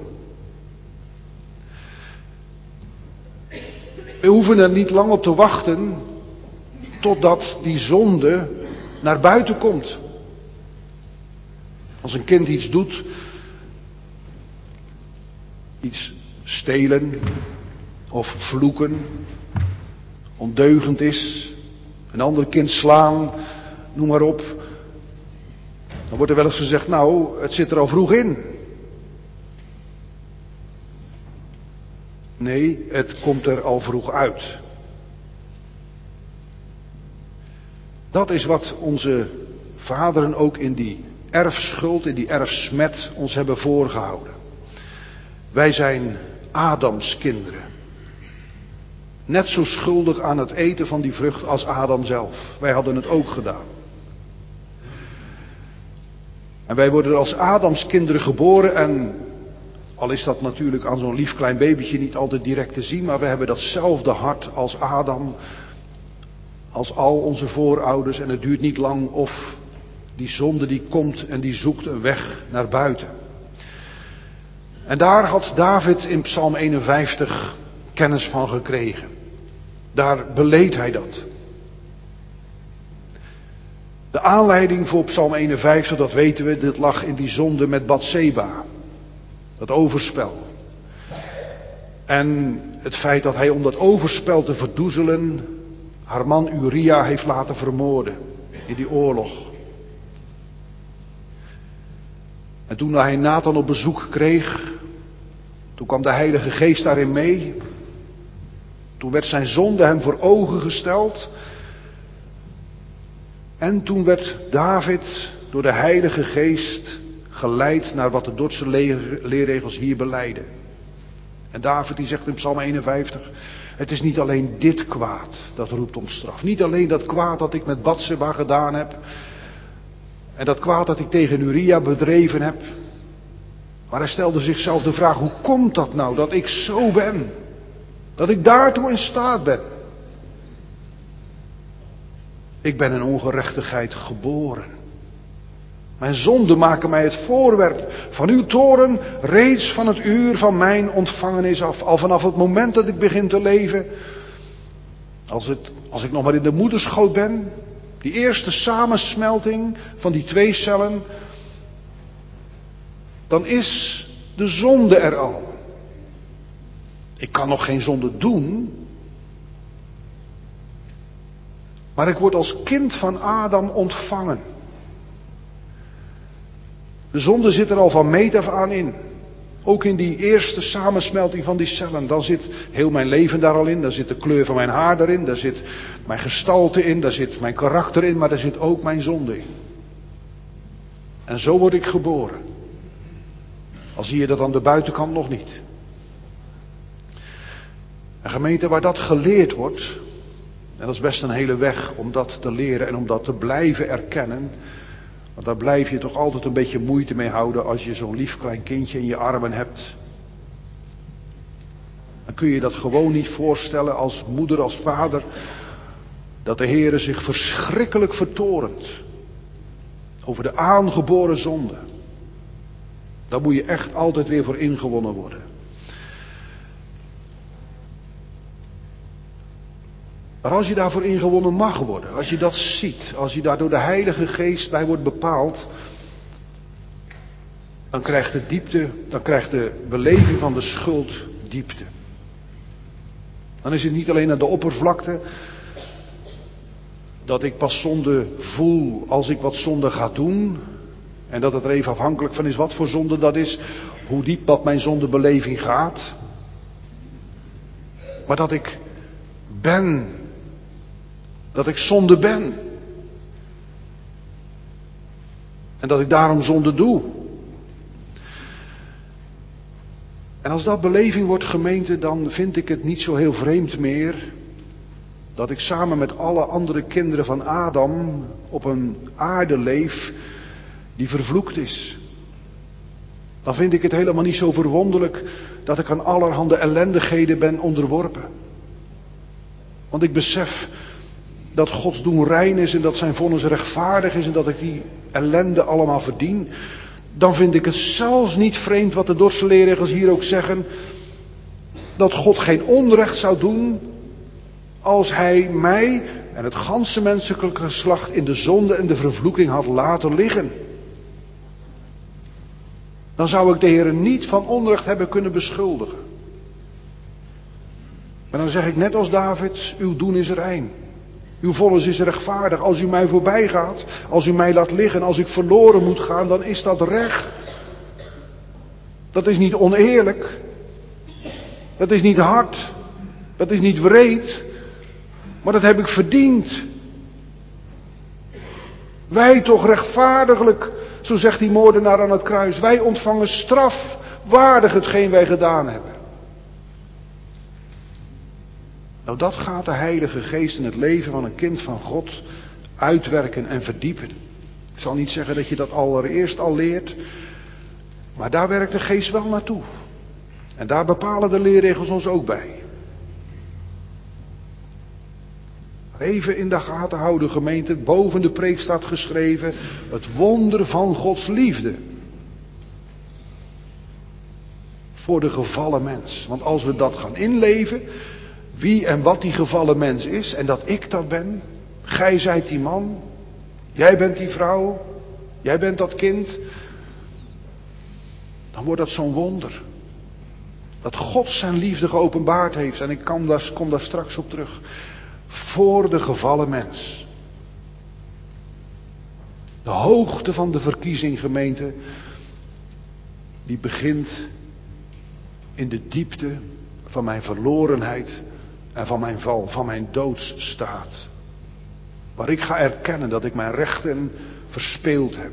We hoeven er niet lang op te wachten totdat die zonde naar buiten komt. Als een kind iets doet, iets stelen of vloeken, ondeugend is, een ander kind slaan, noem maar op. Dan wordt er wel eens gezegd, nou, het zit er al vroeg in. Nee, het komt er al vroeg uit. Dat is wat onze vaderen ook in die erfschuld, in die erfsmet ons hebben voorgehouden. Wij zijn Adams kinderen. Net zo schuldig aan het eten van die vrucht als Adam zelf. Wij hadden het ook gedaan. En wij worden als Adams kinderen geboren en al is dat natuurlijk aan zo'n lief klein babytje niet altijd direct te zien, maar we hebben datzelfde hart als Adam, als al onze voorouders en het duurt niet lang of die zonde die komt en die zoekt een weg naar buiten. En daar had David in Psalm eenenvijftig kennis van gekregen. Daar beleed hij dat. De aanleiding voor Psalm eenenvijftig, dat weten we, dit lag in die zonde met Batseba. Dat overspel. En het feit dat hij om dat overspel te verdoezelen haar man Uria heeft laten vermoorden in die oorlog. En toen hij Nathan op bezoek kreeg, toen kwam de Heilige Geest daarin mee. Toen werd zijn zonde hem voor ogen gesteld. En toen werd David door de Heilige Geest geleid naar wat de Dordtse leerregels hier belijden. En David die zegt in Psalm eenenvijftig, het is niet alleen dit kwaad dat roept om straf. Niet alleen dat kwaad dat ik met Batseba gedaan heb. En dat kwaad dat ik tegen Uria bedreven heb. Maar hij stelde zichzelf de vraag, hoe komt dat nou dat ik zo ben? Dat ik daartoe in staat ben. Ik ben in ongerechtigheid geboren. Mijn zonden maken mij het voorwerp van uw toorn reeds van het uur van mijn ontvangenis af. Al vanaf het moment dat ik begin te leven. Als, het, als ik nog maar in de moederschoot ben. Die eerste samensmelting van die twee cellen. Dan is de zonde er al. Ik kan nog geen zonde doen. Maar ik word als kind van Adam ontvangen. De zonde zit er al van meet af aan in. Ook in die eerste samensmelting van die cellen. Dan zit heel mijn leven daar al in. Daar zit de kleur van mijn haar erin. Daar zit mijn gestalte in. Daar zit mijn karakter in. Maar daar zit ook mijn zonde in. En zo word ik geboren. Al zie je dat aan de buitenkant nog niet. Een gemeente waar dat geleerd wordt. En dat is best een hele weg om dat te leren en om dat te blijven erkennen. Want daar blijf je toch altijd een beetje moeite mee houden als je zo'n lief klein kindje in je armen hebt. Dan kun je dat gewoon niet voorstellen als moeder, als vader. Dat de Heere zich verschrikkelijk vertorent. Over de aangeboren zonde. Daar moet je echt altijd weer voor ingewonnen worden. Maar als je daarvoor ingewonnen mag worden, als je dat ziet, als je daar door de Heilige Geest bij wordt bepaald, dan krijgt de diepte, dan krijgt de beleving van de schuld diepte. Dan is het niet alleen aan de oppervlakte dat ik pas zonde voel als ik wat zonde ga doen. En dat het er even afhankelijk van is wat voor zonde dat is, hoe diep dat mijn zondebeleving gaat. Maar dat ik ben. Dat ik zonde ben. En dat ik daarom zonde doe. En als dat beleving wordt, gemeente, dan vind ik het niet zo heel vreemd meer dat ik samen met alle andere kinderen van Adam op een aarde leef die vervloekt is. Dan vind ik het helemaal niet zo verwonderlijk dat ik aan allerhande ellendigheden ben onderworpen. Want ik besef dat Gods doen rein is en dat zijn vonnis rechtvaardig is en dat ik die ellende allemaal verdien. Dan vind ik het zelfs niet vreemd wat de Dordtse leerregels hier ook zeggen. Dat God geen onrecht zou doen als hij mij en het ganse menselijke geslacht in de zonde en de vervloeking had laten liggen. Dan zou ik de Heer niet van onrecht hebben kunnen beschuldigen. Maar dan zeg ik net als David, uw doen is rein. Uw vonnis is rechtvaardig. Als u mij voorbij gaat, als u mij laat liggen, als ik verloren moet gaan, dan is dat recht. Dat is niet oneerlijk. Dat is niet hard. Dat is niet wreed. Maar dat heb ik verdiend. Wij toch rechtvaardiglijk, zo zegt die moordenaar aan het kruis. Wij ontvangen straf waardig hetgeen wij gedaan hebben. Nou, dat gaat de Heilige Geest in het leven van een kind van God uitwerken en verdiepen. Ik zal niet zeggen dat je dat allereerst al leert. Maar daar werkt de Geest wel naartoe. En daar bepalen de leerregels ons ook bij. Even in de gaten houden, gemeente. Boven de preek staat geschreven: het wonder van Gods liefde. Voor de gevallen mens. Want als we dat gaan inleven, wie en wat die gevallen mens is, en dat ik dat ben. Gij zijt die man. Jij bent die vrouw. Jij bent dat kind. Dan wordt dat zo'n wonder. Dat God zijn liefde geopenbaard heeft. En ik kom daar, kom daar straks op terug. Voor de gevallen mens. De hoogte van de verkiezing, gemeente, die begint in de diepte van mijn verlorenheid en van mijn val, van mijn doodsstaat. Waar ik ga erkennen dat ik mijn rechten verspeeld heb.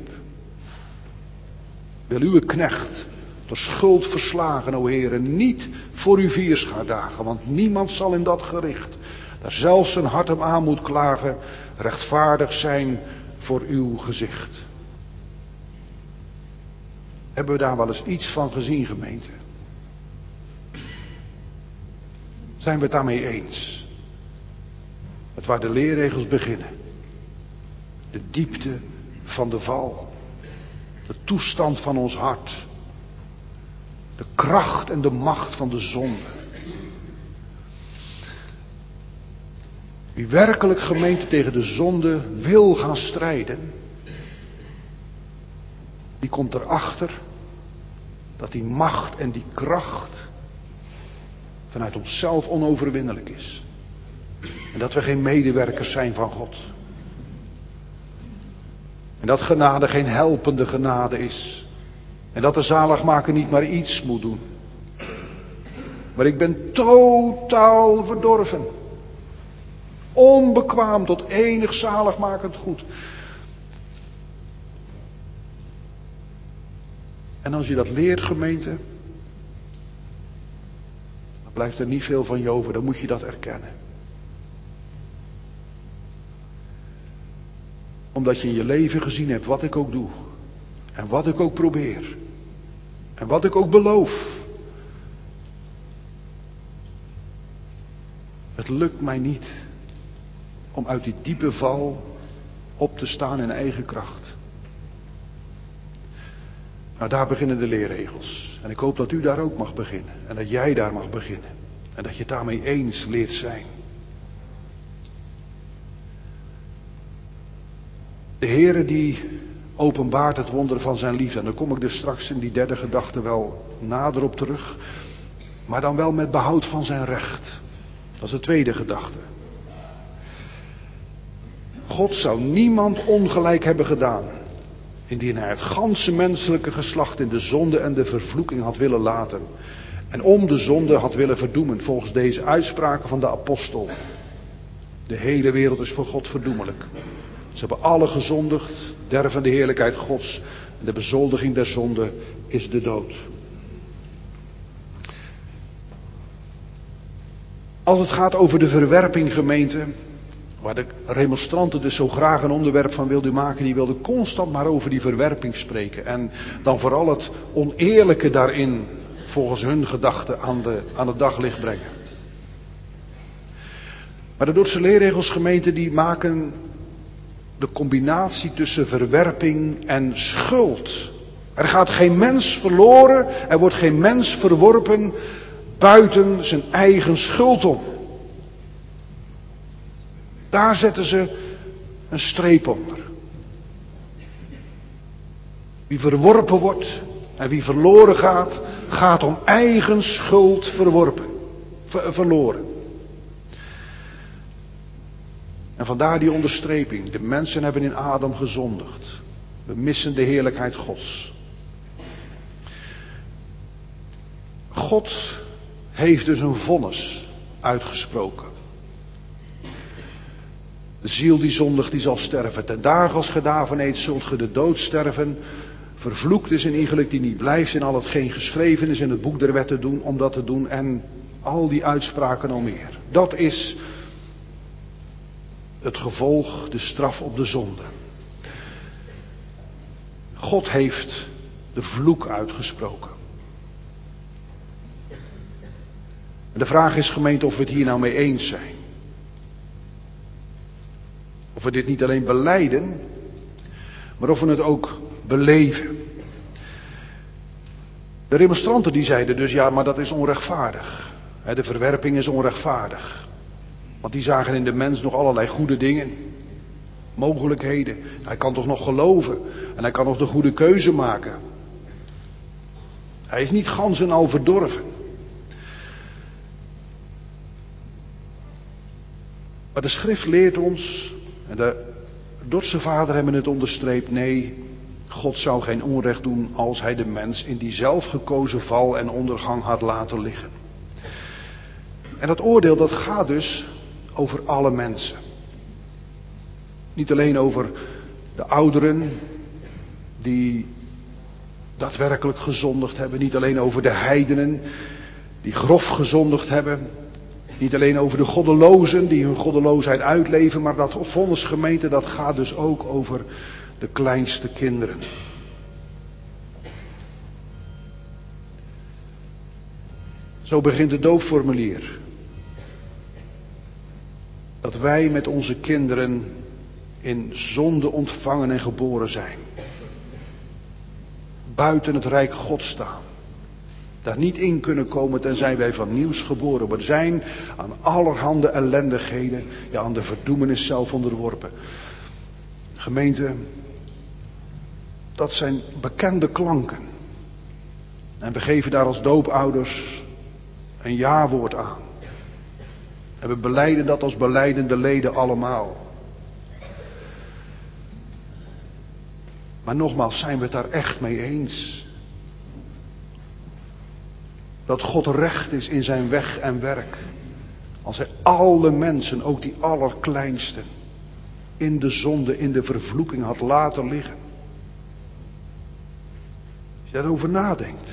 Wil uw knecht door schuld verslagen, o Heere, niet voor uw vierschaar dagen, want niemand zal in dat gericht, daar zelfs zijn hart hem aan moet klagen, rechtvaardig zijn voor uw gezicht. Hebben we daar wel eens iets van gezien, gemeente? Zijn we het daarmee eens? Het waar de leerregels beginnen. De diepte van de val. De toestand van ons hart. De kracht en de macht van de zonde. Wie werkelijk, gemeente, tegen de zonde wil gaan strijden, die komt erachter dat die macht en die kracht vanuit onszelf onoverwinnelijk is. En dat we geen medewerkers zijn van God. En dat genade geen helpende genade is. En dat de zaligmaker niet maar iets moet doen. Maar ik ben totaal verdorven. Onbekwaam tot enig zaligmakend goed. En als je dat leert, gemeente, dan blijft er niet veel van je over. Dan moet je dat erkennen. Omdat je in je leven gezien hebt wat ik ook doe. En wat ik ook probeer. En wat ik ook beloof. Het lukt mij niet om uit die diepe val op te staan in eigen kracht. Nou, daar beginnen de leerregels. En ik hoop dat u daar ook mag beginnen. En dat jij daar mag beginnen. En dat je het daarmee eens leert zijn. De Heere die openbaart het wonder van zijn liefde. En daar kom ik dus straks in die derde gedachte wel nader op terug. Maar dan wel met behoud van zijn recht. Dat is de tweede gedachte. God zou niemand ongelijk hebben gedaan, indien hij het ganse menselijke geslacht in de zonde en de vervloeking had willen laten. En om de zonde had willen verdoemen, volgens deze uitspraken van de apostel. De hele wereld is voor God verdoemelijk. Ze hebben alle gezondigd, derven de heerlijkheid Gods. En de bezoldiging der zonde is de dood. Als het gaat over de verwerping, gemeente, waar de remonstranten dus zo graag een onderwerp van wilden maken, die wilden constant maar over die verwerping spreken. En dan vooral het oneerlijke daarin, volgens hun gedachten, aan, de, aan het daglicht brengen. Maar de Dordtse leerregels, gemeente, die maken de combinatie tussen verwerping en schuld. Er gaat geen mens verloren, er wordt geen mens verworpen buiten zijn eigen schuld om. Daar zetten ze een streep onder. Wie verworpen wordt en wie verloren gaat, gaat om eigen schuld verworpen, ver, verloren. En vandaar die onderstreping. De mensen hebben in Adam gezondigd. We missen de heerlijkheid Gods. God heeft dus een vonnis uitgesproken. De ziel die zondigt, die zal sterven. Ten dagen als ge daarvan eet, zult ge de dood sterven. Vervloekt is een iegelijk die niet blijft in al hetgeen geschreven is in het boek der wet te doen, om dat te doen. En al die uitspraken al meer. Dat is het gevolg, de straf op de zonde. God heeft de vloek uitgesproken. En de vraag is, gemeente, of we het hier nou mee eens zijn. Of we dit niet alleen belijden, maar of we het ook beleven. De remonstranten die zeiden dus, ja, maar dat is onrechtvaardig. De verwerping is onrechtvaardig. Want die zagen in de mens nog allerlei goede dingen. Mogelijkheden. Hij kan toch nog geloven. En hij kan nog de goede keuze maken. Hij is niet gans en al verdorven. Maar de schrift leert ons, en de Dordtse vader hebben het onderstreept, nee, God zou geen onrecht doen als hij de mens in die zelfgekozen val en ondergang had laten liggen. En dat oordeel, dat gaat dus over alle mensen. Niet alleen over de ouderen die daadwerkelijk gezondigd hebben. Niet alleen over de heidenen die grof gezondigd hebben. Niet alleen over de goddelozen die hun goddeloosheid uitleven. Maar dat vonnis, gemeente, dat gaat dus ook over de kleinste kinderen. Zo begint het doopformulier. Dat wij met onze kinderen in zonde ontvangen en geboren zijn. Buiten het rijk Gods staan. Daar niet in kunnen komen tenzij wij van nieuws geboren worden. Zijn aan allerhande ellendigheden, ja, aan de verdoemenis zelf onderworpen. Gemeente, dat zijn bekende klanken. En we geven daar als doopouders een ja-woord aan. En we belijden dat als belijdende leden allemaal. Maar nogmaals, zijn we het daar echt mee eens? Dat God recht is in zijn weg en werk. Als hij alle mensen, ook die allerkleinsten, in de zonde, in de vervloeking had laten liggen. Als je daarover nadenkt.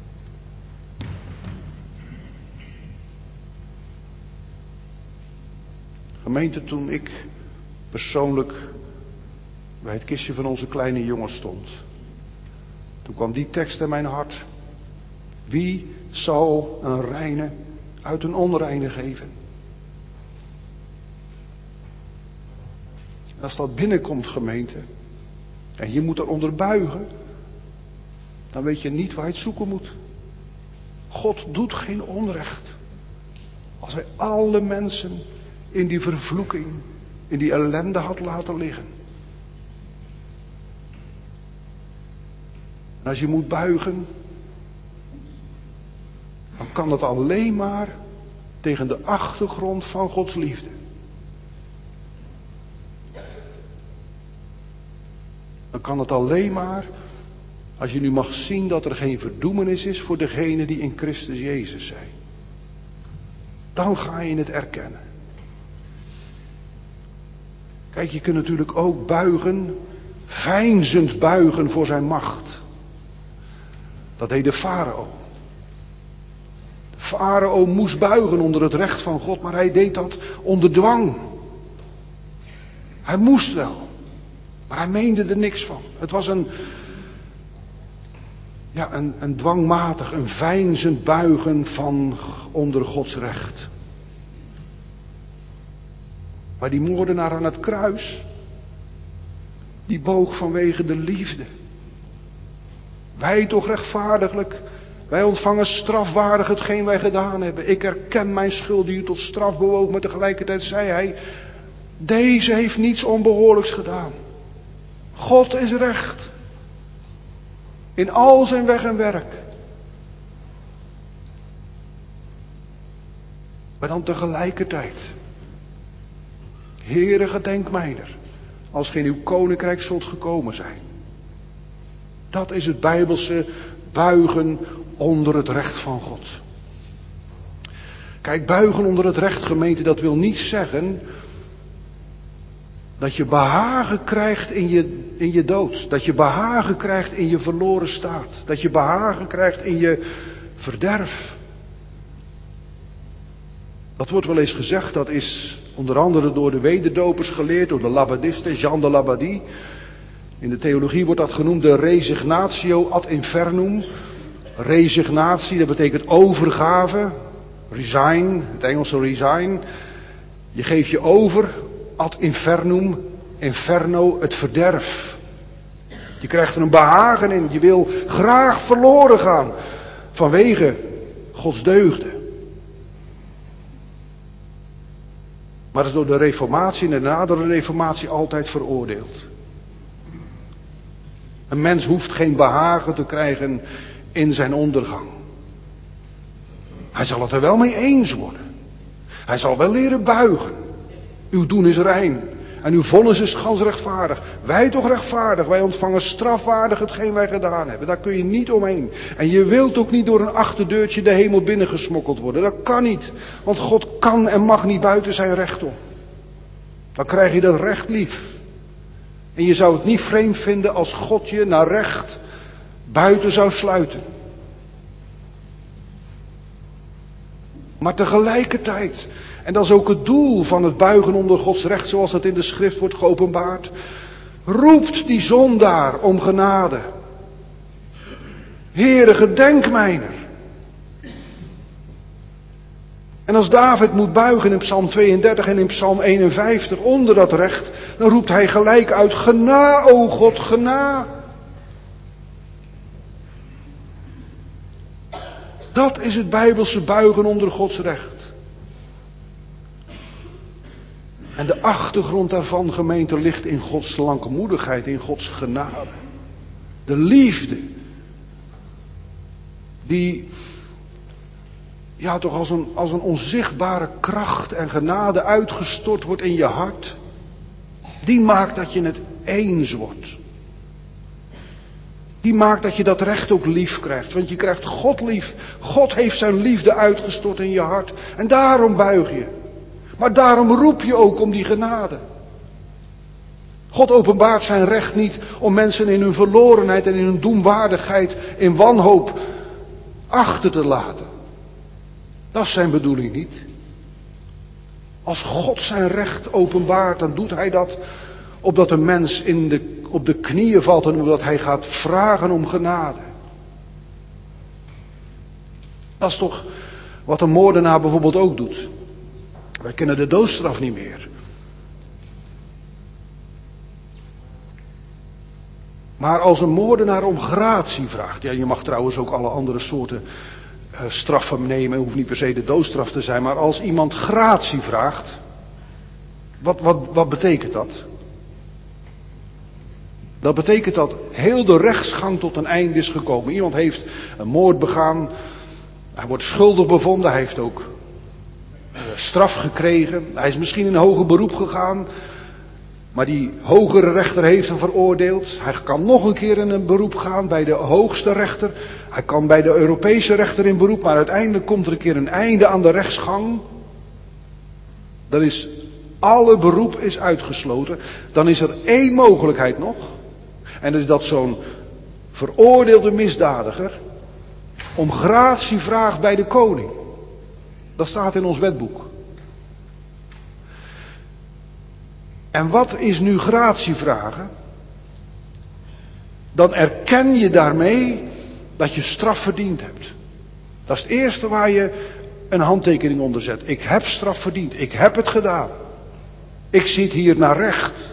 Gemeente, toen ik persoonlijk bij het kistje van onze kleine jongen stond. Toen kwam die tekst in mijn hart. Wie zal een reine uit een onreine geven? En als dat binnenkomt, gemeente, en je moet eronder buigen, dan weet je niet waar je het zoeken moet. God doet geen onrecht. Als hij alle mensen in die vervloeking, in die ellende had laten liggen. En als je moet buigen, dan kan dat alleen maar tegen de achtergrond van Gods liefde. Dan kan het alleen maar als je nu mag zien dat er geen verdoemenis is voor degenen die in Christus Jezus zijn. Dan ga je het erkennen. Kijk, je kunt natuurlijk ook buigen, veinzend buigen voor zijn macht. Dat deed de farao. De farao moest buigen onder het recht van God, maar hij deed dat onder dwang. Hij moest wel, maar hij meende er niks van. Het was een, ja, een, een dwangmatig, een veinzend buigen van onder Gods recht. Maar die moordenaar aan het kruis, die boog vanwege de liefde. Wij toch rechtvaardiglijk, wij ontvangen strafwaardig hetgeen wij gedaan hebben. Ik erken mijn schuld die u tot straf bewoog, maar tegelijkertijd zei hij, deze heeft niets onbehoorlijks gedaan. God is recht. In al zijn weg en werk. Maar dan tegelijkertijd, Heere, gedenk mijner, als ge in uw koninkrijk zult gekomen zijn. Dat is het Bijbelse buigen onder het recht van God. Kijk, buigen onder het recht, gemeente, dat wil niet zeggen dat je behagen krijgt in je, in je dood. Dat je behagen krijgt in je verloren staat. Dat je behagen krijgt in je verderf. Dat wordt wel eens gezegd, dat is onder andere door de wederdopers geleerd, door de Labadisten, Jean de Labadie. In de theologie wordt dat genoemd de resignatio ad infernum. Resignatie, dat betekent overgave. Resign, het Engelse resign. Je geeft je over ad infernum, inferno, het verderf. Je krijgt er een behagen in. Je wil graag verloren gaan vanwege Gods deugden. Maar dat is door de reformatie en de nadere reformatie altijd veroordeeld. Een mens hoeft geen behagen te krijgen in zijn ondergang. Hij zal het er wel mee eens worden. Hij zal wel leren buigen. Uw doen is rein. En uw vonnis is gans rechtvaardig. Wij toch rechtvaardig. Wij ontvangen strafwaardig hetgeen wij gedaan hebben. Daar kun je niet omheen. En je wilt ook niet door een achterdeurtje de hemel binnengesmokkeld worden. Dat kan niet. Want God kan en mag niet buiten zijn recht om. Dan krijg je dat recht lief. En je zou het niet vreemd vinden als God je naar recht buiten zou sluiten. Maar tegelijkertijd, en dat is ook het doel van het buigen onder Gods recht, zoals het in de schrift wordt geopenbaard, roept die zondaar om genade. Heere, gedenk mijner. En als David moet buigen in Psalm tweeëndertig en in Psalm eenenvijftig onder dat recht, dan roept hij gelijk uit, gena, o God, gena. Dat is het Bijbelse buigen onder Gods recht. En de achtergrond daarvan, gemeente, ligt in Gods langmoedigheid, in Gods genade. De liefde. Die, ja toch als een, als een onzichtbare kracht en genade uitgestort wordt in je hart. Die maakt dat je het eens wordt. Die maakt dat je dat recht ook lief krijgt. Want je krijgt God lief. God heeft zijn liefde uitgestort in je hart. En daarom buig je. Maar daarom roep je ook om die genade. God openbaart zijn recht niet om mensen in hun verlorenheid en in hun doemwaardigheid, in wanhoop achter te laten. Dat is zijn bedoeling niet. Als God zijn recht openbaart, dan doet hij dat opdat een mens in de, op de knieën valt en opdat hij gaat vragen om genade. Dat is toch wat een moordenaar bijvoorbeeld ook doet. Wij kennen de doodstraf niet meer. Maar als een moordenaar om gratie vraagt, ja, je mag trouwens ook alle andere soorten uh, straffen nemen, hoeft niet per se de doodstraf te zijn, maar als iemand gratie vraagt, wat, wat, wat betekent dat? Dat betekent dat heel de rechtsgang tot een einde is gekomen. Iemand heeft een moord begaan, hij wordt schuldig bevonden, hij heeft ook uh, straf gekregen, hij is misschien in hoger beroep gegaan. Maar die hogere rechter heeft hem veroordeeld. Hij kan nog een keer in een beroep gaan bij de hoogste rechter. Hij kan bij de Europese rechter in beroep. Maar uiteindelijk komt er een keer een einde aan de rechtsgang. Dan is alle beroep is uitgesloten. Dan is er één mogelijkheid nog. En dat is dat zo'n veroordeelde misdadiger om gratie vraagt bij de koning. Dat staat in ons wetboek. En wat is nu gratie vragen? Dan erken je daarmee dat je straf verdiend hebt. Dat is het eerste waar je een handtekening onder zet. Ik heb straf verdiend. Ik heb het gedaan. Ik zit hier naar recht.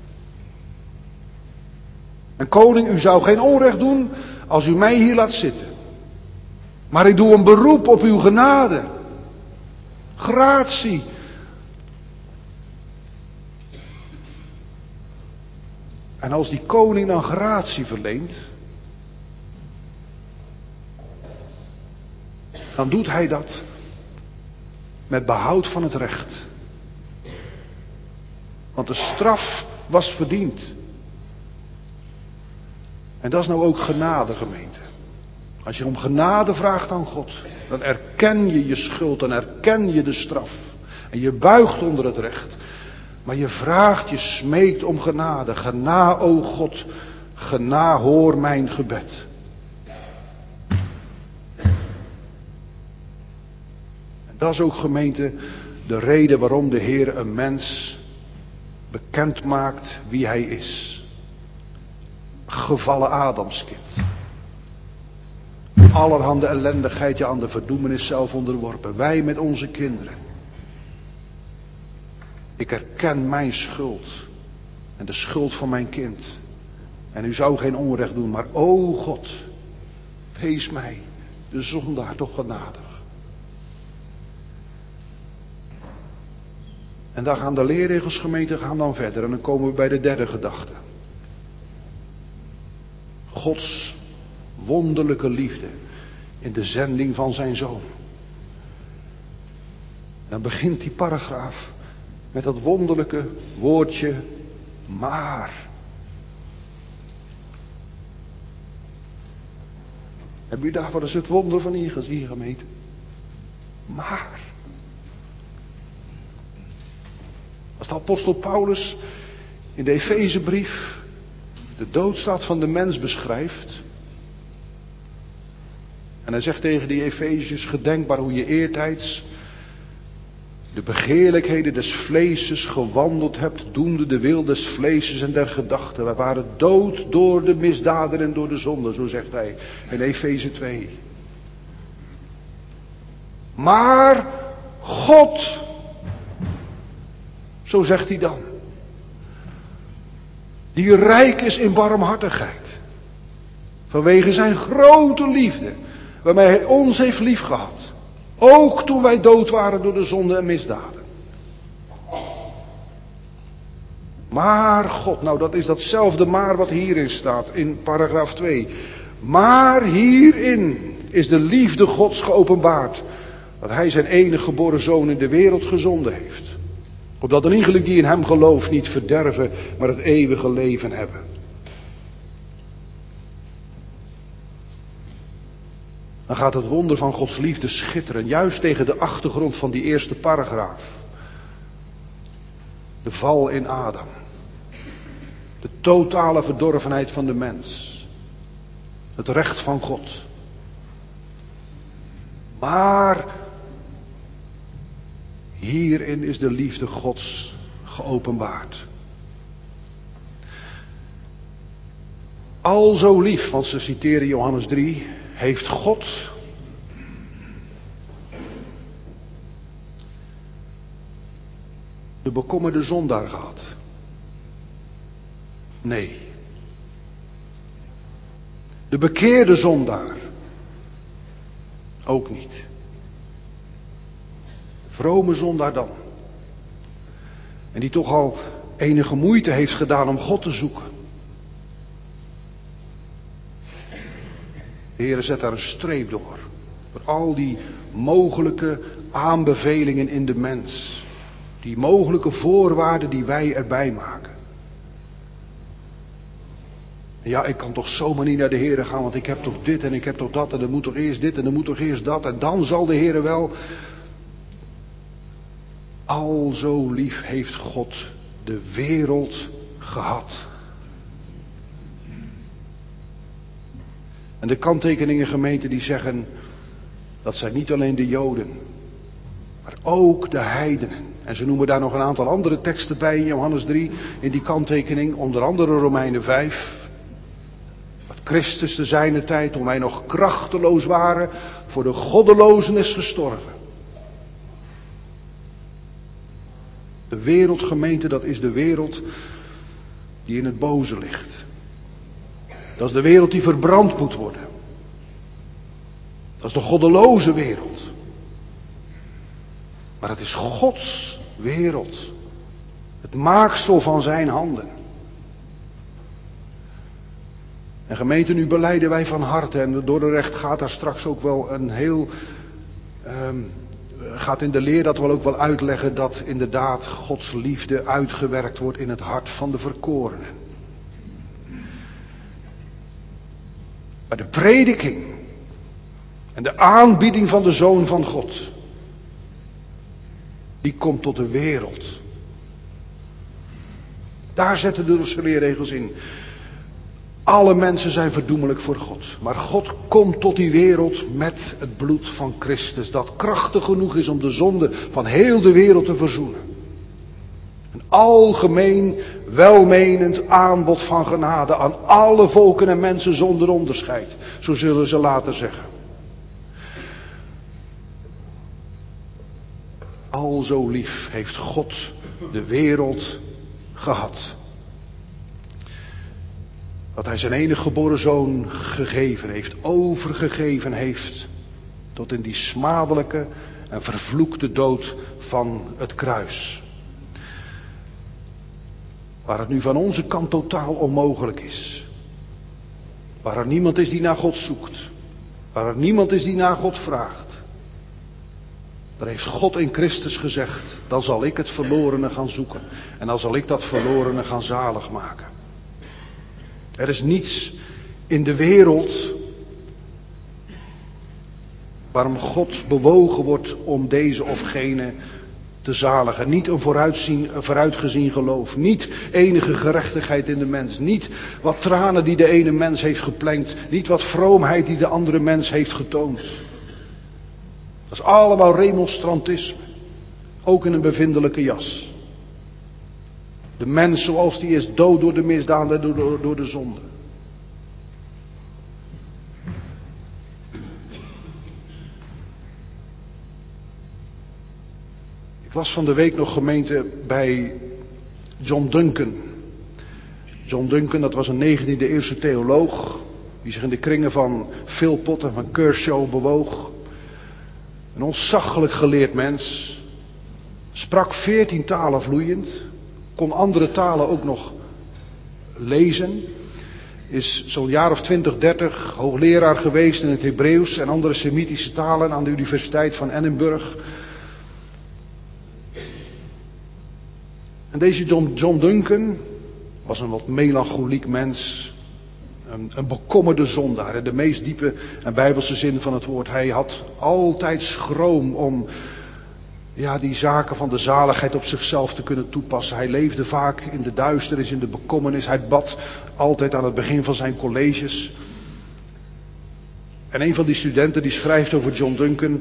En koning, u zou geen onrecht doen als u mij hier laat zitten. Maar ik doe een beroep op uw genade. Gratie. En als die koning dan gratie verleent, dan doet hij dat met behoud van het recht. Want de straf was verdiend. En dat is nou ook genade, gemeente. Als je om genade vraagt aan God, dan erken je je schuld en erken je de straf. En je buigt onder het recht. Maar je vraagt, je smeekt om genade. Gena, o God, gena, hoor mijn gebed. En dat is ook, gemeente, de reden waarom de Heer een mens bekend maakt wie hij is. Gevallen Adamskind. Allerhande ellendigheid, je aan de verdoemenis zelf onderworpen. Wij met onze kinderen. Ik herken mijn schuld. En de schuld van mijn kind. En u zou geen onrecht doen, maar o God, wees mij, de zondaar, toch genadig. En dan gaan de leerregels, gemeente, gaan dan verder. En dan komen we bij de derde gedachte. Gods wonderlijke liefde in de zending van zijn zoon. Dan begint die paragraaf met dat wonderlijke woordje maar. Hebben u daar wat is het wonder van hier gezien, gemeente? Maar. Als de apostel Paulus in de Efezebrief de doodstaat van de mens beschrijft. En hij zegt tegen die Efeziërs, gedenkbaar hoe je eertijds de begeerlijkheden des vleeses gewandeld hebt, doende de wil des vleeses en der gedachten. Wij waren dood door de misdaden en door de zonde, zo zegt hij in Efeze twee. Maar God, zo zegt hij dan, die rijk is in barmhartigheid, vanwege zijn grote liefde, waarmee hij ons heeft liefgehad. Ook toen wij dood waren door de zonde en misdaden. Maar God, nou dat is datzelfde maar wat hierin staat in paragraaf twee. Maar hierin is de liefde Gods geopenbaard. Dat hij zijn enige geboren zoon in de wereld gezonden heeft. Opdat een iegelijk die in hem gelooft niet verderven, maar het eeuwige leven hebben. Dan gaat het wonder van Gods liefde schitteren, juist tegen de achtergrond van die eerste paragraaf. De val in Adam. De totale verdorvenheid van de mens. Het recht van God. Maar hierin is de liefde Gods geopenbaard. Al zo lief, want ze citeren Johannes drie, heeft God de bekommerde zondaar gehad? Nee. De bekeerde zondaar? Ook niet. De vrome zondaar dan? En die toch al enige moeite heeft gedaan om God te zoeken. De Heer zet daar een streep door. Voor al die mogelijke aanbevelingen in de mens. Die mogelijke voorwaarden die wij erbij maken. Ja, ik kan toch zomaar niet naar de Heer gaan, want ik heb toch dit en ik heb toch dat en er moet toch eerst dit en er moet toch eerst dat. En dan zal de Heer wel. Al zo lief heeft God de wereld gehad. En de kanttekeningen, gemeente, die zeggen, dat zijn niet alleen de Joden, maar ook de heidenen. En ze noemen daar nog een aantal andere teksten bij in Johannes drie, in die kanttekening, onder andere Romeinen vijf. Dat Christus te zijner tijd, toen wij nog krachteloos waren, voor de goddelozen is gestorven. De wereldgemeente, dat is de wereld die in het boze ligt. Dat is de wereld die verbrand moet worden. Dat is de goddeloze wereld. Maar het is Gods wereld. Het maaksel van zijn handen. En gemeente, nu belijden wij van harte. En door de recht gaat daar straks ook wel een heel... Um, gaat in de leer dat wel ook wel uitleggen dat inderdaad Gods liefde uitgewerkt wordt in het hart van de verkorenen. Maar de prediking En de aanbieding van de Zoon van God, die komt tot de wereld. Daar zetten de leerregels in. Alle mensen zijn verdoemelijk voor God. Maar God komt tot die wereld met het bloed van Christus. Dat krachtig genoeg is om de zonde van heel de wereld te verzoenen. Een algemeen, welmenend aanbod van genade aan alle volken en mensen zonder onderscheid. Zo zullen ze later zeggen. Al zo lief heeft God de wereld gehad. Dat hij zijn enige geboren zoon gegeven heeft, overgegeven heeft. Tot in die smadelijke en vervloekte dood van het kruis. Waar het nu van onze kant totaal onmogelijk is. Waar er niemand is die naar God zoekt. Waar er niemand is die naar God vraagt. Daar heeft God in Christus gezegd, dan zal ik het verlorene gaan zoeken. En dan zal ik dat verlorene gaan zalig maken. Er is niets in de wereld waarom God bewogen wordt om deze of gene te zaligen. Niet een, vooruitzien, een vooruitgezien geloof. Niet enige gerechtigheid in de mens. Niet wat tranen die de ene mens heeft geplengd. Niet wat vroomheid die de andere mens heeft getoond. Dat is allemaal remonstrantisme. Ook in een bevindelijke jas. De mens zoals die is, dood door de misdaden, door, door, door de zonde. Ik was van de week nog gemeente bij John Duncan. John Duncan, dat was een negentiende eeuwse theoloog. Die zich in de kringen van Philpott en van Kershaw bewoog. Een ontzaglijk geleerd mens. Sprak veertien talen vloeiend. Kon andere talen ook nog lezen. Is zo'n jaar of twintig, dertig hoogleraar geweest in het Hebreeuws en andere Semitische talen aan de Universiteit van Edinburgh. En deze John, John Duncan was een wat melancholiek mens. Een, een bekommerde zondaar. In de meest diepe en bijbelse zin van het woord. Hij had altijd schroom om ja, die zaken van de zaligheid op zichzelf te kunnen toepassen. Hij leefde vaak in de duisternis, in de bekommernis. Hij bad altijd aan het begin van zijn colleges. En een van die studenten die schrijft over John Duncan.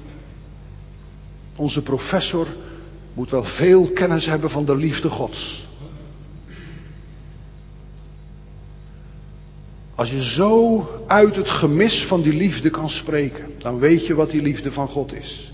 Onze professor moet wel veel kennis hebben van de liefde Gods. Als je zo uit het gemis van die liefde kan spreken, dan weet je wat die liefde van God is.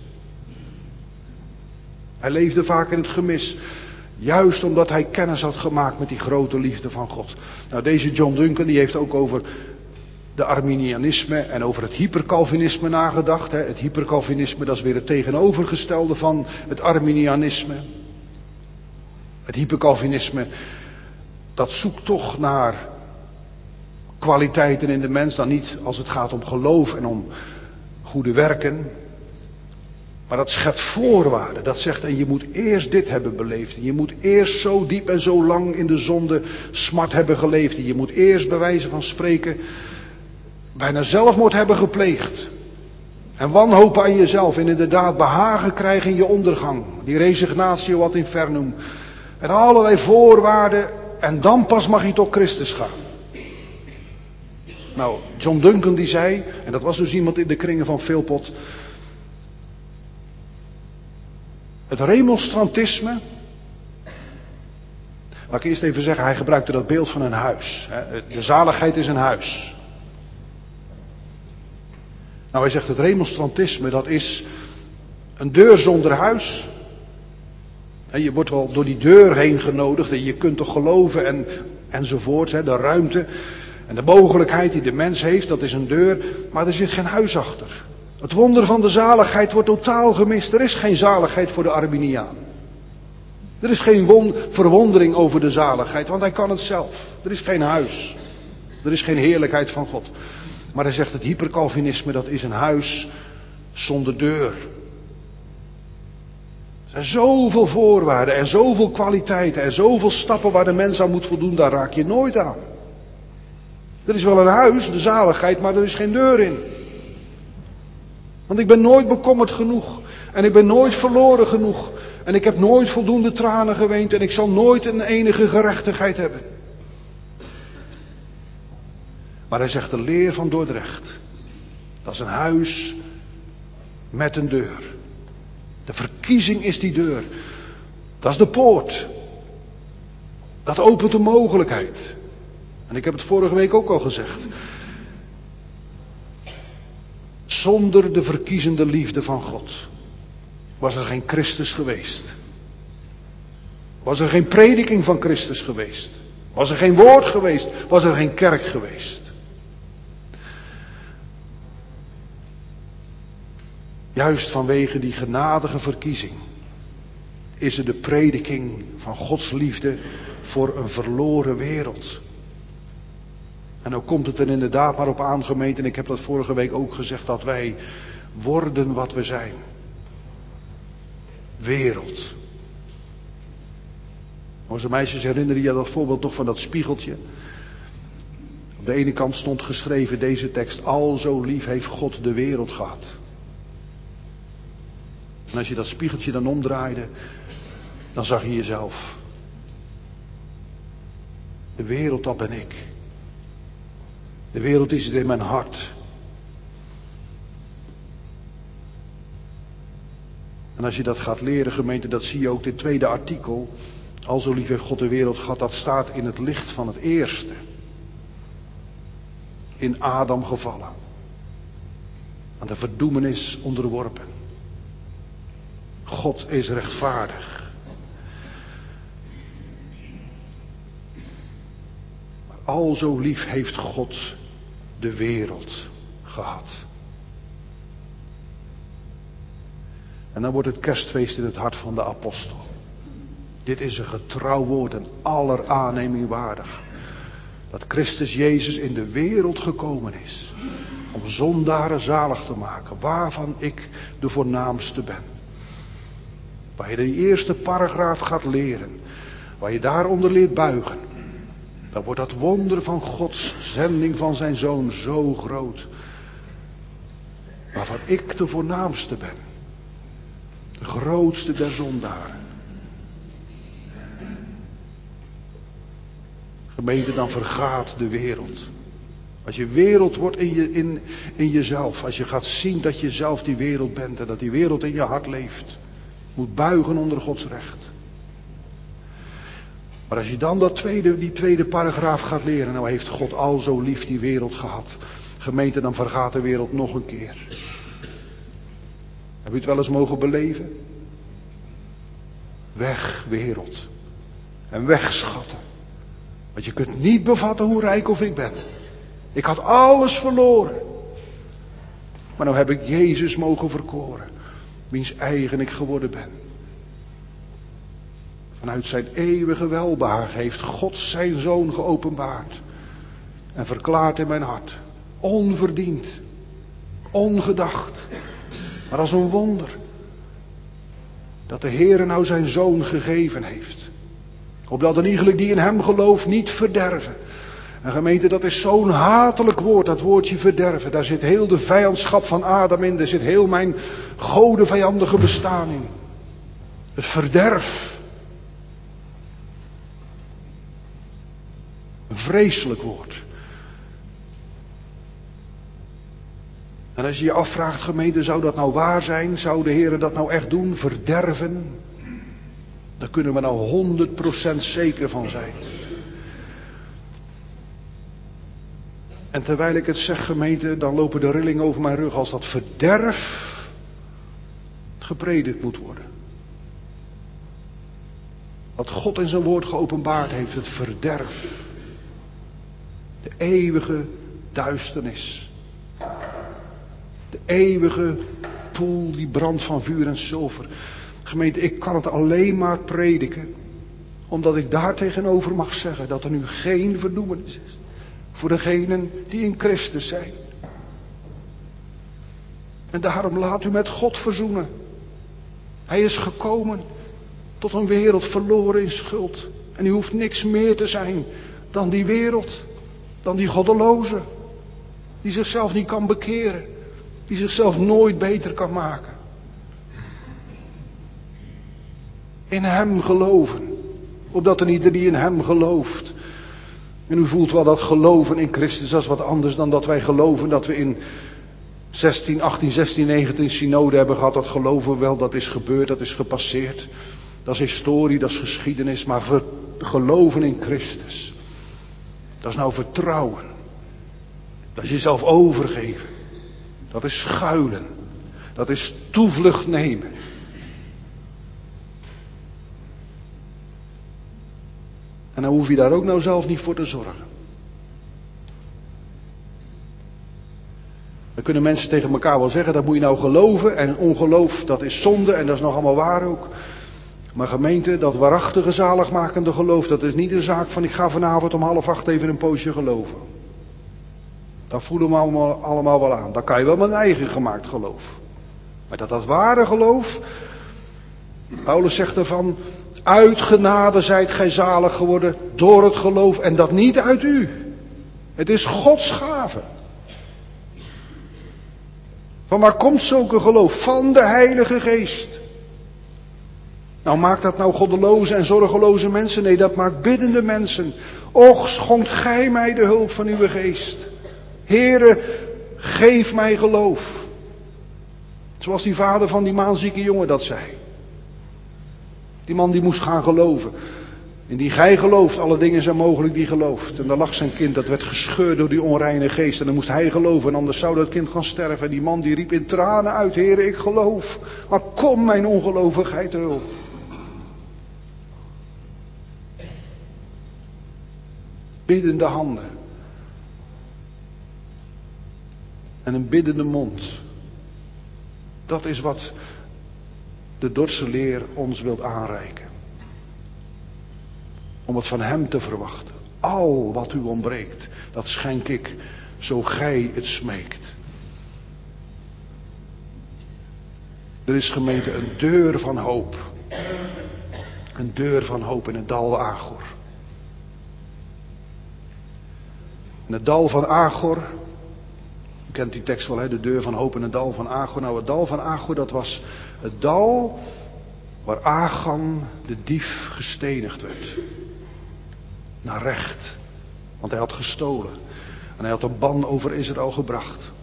Hij leefde vaak in het gemis, juist omdat hij kennis had gemaakt met die grote liefde van God. Nou, deze John Duncan die heeft ook over de Arminianisme en over het hypercalvinisme nagedacht. Hè. Het hypercalvinisme, dat is weer het tegenovergestelde van het Arminianisme. Het hypercalvinisme, dat zoekt toch naar kwaliteiten in de mens, dan niet als het gaat om geloof en om goede werken. Maar dat schept voorwaarden. Dat zegt, en je moet eerst dit hebben beleefd. En je moet eerst zo diep en zo lang in de zonde smart hebben geleefd. En je moet eerst bij wijze van spreken bijna zelfmoord hebben gepleegd. En wanhopen aan jezelf. En inderdaad behagen krijgen in je ondergang. Die resignatio ad infernum. En allerlei voorwaarden. En dan pas mag je tot Christus gaan. Nou, John Duncan die zei, en dat was dus iemand in de kringen van Philpott. Het remonstrantisme. Laat ik eerst even zeggen, hij gebruikte dat beeld van een huis. De zaligheid is een huis. Nou, hij zegt het remonstrantisme, dat is een deur zonder huis. Je wordt wel door die deur heen genodigd en je kunt toch geloven en, enzovoort. De ruimte en de mogelijkheid die de mens heeft, dat is een deur, maar er zit geen huis achter. Het wonder van de zaligheid wordt totaal gemist. Er is geen zaligheid voor de Arminiaan. Er is geen won- verwondering over de zaligheid, want hij kan het zelf. Er is geen huis. Er is geen heerlijkheid van God. Maar hij zegt het hypercalvinisme, dat is een huis zonder deur. Er zijn zoveel voorwaarden en zoveel kwaliteiten en zoveel stappen waar de mens aan moet voldoen, daar raak je nooit aan. Er is wel een huis, de zaligheid, maar er is geen deur in. Want ik ben nooit bekommerd genoeg. En ik ben nooit verloren genoeg. En ik heb nooit voldoende tranen geweend. En ik zal nooit een enige gerechtigheid hebben. Maar hij zegt de leer van Dordrecht. Dat is een huis met een deur. De verkiezing is die deur. Dat is de poort. Dat opent de mogelijkheid. En ik heb het vorige week ook al gezegd. Zonder de verkiezende liefde van God was er geen Christus geweest. Was er geen prediking van Christus geweest. Was er geen woord geweest. Was er geen kerk geweest. Juist vanwege die genadige verkiezing is er de prediking van Gods liefde voor een verloren wereld. En ook komt het er inderdaad maar op aan, gemeente, en ik heb dat vorige week ook gezegd, dat wij worden wat we zijn. Wereld. Onze meisjes herinneren je dat voorbeeld nog van dat spiegeltje. Op de ene kant stond geschreven deze tekst, al zo lief heeft God de wereld gehad. En als je dat spiegeltje dan omdraaide, dan zag je jezelf. De wereld, dat ben ik. De wereld is het in mijn hart. En als je dat gaat leren, gemeente, dat zie je ook in het tweede artikel. Al zo lief heeft God de wereld gehad, dat staat in het licht van het eerste. In Adam gevallen. Aan de verdoemenis onderworpen. God is rechtvaardig. Maar al zo lief heeft God de wereld gehad. En dan wordt het kerstfeest in het hart van de apostel. Dit is een getrouw woord en aller aanneming waardig. Dat Christus Jezus in de wereld gekomen is. Om zondaren zalig te maken. Waarvan ik de voornaamste ben. Waar je de eerste paragraaf gaat leren. Waar je daaronder leert buigen. Dan wordt dat wonder van Gods zending van zijn Zoon zo groot. Waarvan ik de voornaamste ben. De grootste der zondaren. Gemeente, dan vergaat de wereld. Als je wereld wordt in, je, in, in jezelf. Als je gaat zien dat je zelf die wereld bent. En dat die wereld in je hart leeft. Moet buigen onder Gods recht. Maar als je dan dat tweede, die tweede paragraaf gaat leren. Nou heeft God al zo lief die wereld gehad. Gemeente, dan vergaat de wereld nog een keer. Heb u het wel eens mogen beleven? Weg wereld. En weg schatten. Want je kunt niet bevatten hoe rijk of ik ben. Ik had alles verloren. Maar nou heb ik Jezus mogen verkoren. Wiens eigen ik geworden ben. Vanuit zijn eeuwige welbehagen heeft God zijn Zoon geopenbaard. En verklaard in mijn hart. Onverdiend. Ongedacht. Maar als een wonder. Dat de Heere nou zijn Zoon gegeven heeft. Opdat een iegelijk die in hem gelooft niet verderven. En gemeente, dat is zo'n hatelijk woord, dat woordje verderven. Daar zit heel de vijandschap van Adam in. Daar zit heel mijn godenvijandige bestaan in. Het verderf. Een vreselijk woord. En als je je afvraagt, gemeente, zou dat nou waar zijn? Zou de Heere dat nou echt doen? Verderven? Daar kunnen we nou honderd procent zeker van zijn. En terwijl ik het zeg, gemeente, dan lopen de rillingen over mijn rug als dat verderf gepredikt moet worden. Wat God in zijn woord geopenbaard heeft, het verderf. De eeuwige duisternis. De eeuwige poel die brandt van vuur en zilver. Gemeente, ik kan het alleen maar prediken. Omdat ik daar tegenover mag zeggen dat er nu geen verdoemenis is. Voor degenen die in Christus zijn. En daarom laat u met God verzoenen. Hij is gekomen tot een wereld verloren in schuld. En u hoeft niks meer te zijn dan die wereld. Dan die goddeloze. Die zichzelf niet kan bekeren. Die zichzelf nooit beter kan maken. In hem geloven. Opdat er ieder die in hem gelooft. En u voelt wel dat geloven in Christus, dat is wat anders dan dat wij geloven dat we in zestien, achttien, zestien, negentien synode hebben gehad. Dat geloven we wel, dat is gebeurd, dat is gepasseerd. Dat is historie, dat is geschiedenis. Maar ver, geloven in Christus, dat is nou vertrouwen. Dat is jezelf overgeven. Dat is schuilen. Dat is toevlucht nemen. En dan hoef je daar ook nou zelf niet voor te zorgen. Dan kunnen mensen tegen elkaar wel zeggen, dat moet je nou geloven. En ongeloof, dat is zonde en dat is nog allemaal waar ook. Maar gemeente, dat waarachtige zaligmakende geloof, dat is niet een zaak van ik ga vanavond om half acht even een poosje geloven. Dat voelen we allemaal, allemaal wel aan. Dat kan je wel met een eigen gemaakt geloof. Maar dat dat ware geloof, Paulus zegt ervan, uit genade zijt gij zalig geworden door het geloof en dat niet uit u. Het is Gods gave. Van waar komt zulke geloof? Van de Heilige Geest. Nou, maakt dat nou goddeloze en zorgeloze mensen? Nee, dat maakt biddende mensen. Och, schonk gij mij de hulp van uw geest. Heere, geef mij geloof. Zoals die vader van die maanzieke jongen dat zei. Die man die moest gaan geloven. En die gij gelooft, alle dingen zijn mogelijk die gelooft. En daar lag zijn kind, dat werd gescheurd door die onreine geest. En dan moest hij geloven, en anders zou dat kind gaan sterven. En die man die riep in tranen uit, Heere, ik geloof. Maar kom mijn ongelovigheid te hulp. Biddende handen. En een biddende mond. Dat is wat de Dordtse leer ons wilt aanreiken. Om het van hem te verwachten. Al wat u ontbreekt, dat schenk ik, zo gij het smeekt. Er is, gemeente, een deur van hoop. Een deur van hoop in het dal Agor. In het dal van Agor, u kent die tekst wel, hè? De deur van hoop in het dal van Agor. Nou, het dal van Agor, dat was het dal waar Achan, de dief, gestenigd werd. Naar recht. Want hij had gestolen. En hij had een ban over Israël gebracht.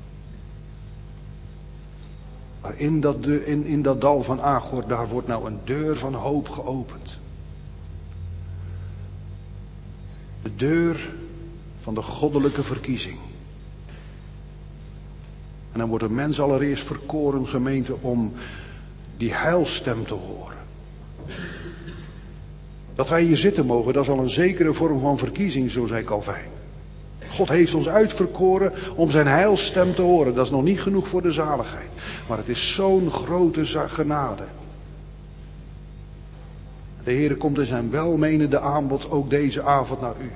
Maar in dat, de, in, in dat dal van Agor, daar wordt nou een deur van hoop geopend. De deur van de goddelijke verkiezing. En dan wordt een mens allereerst verkoren, gemeente, om die heilstem te horen. Dat wij hier zitten mogen, dat is al een zekere vorm van verkiezing, zo zei Calvijn. God heeft ons uitverkoren om zijn heilstem te horen. Dat is nog niet genoeg voor de zaligheid. Maar het is zo'n grote genade. De Heer komt in zijn welmenende aanbod ook deze avond naar u.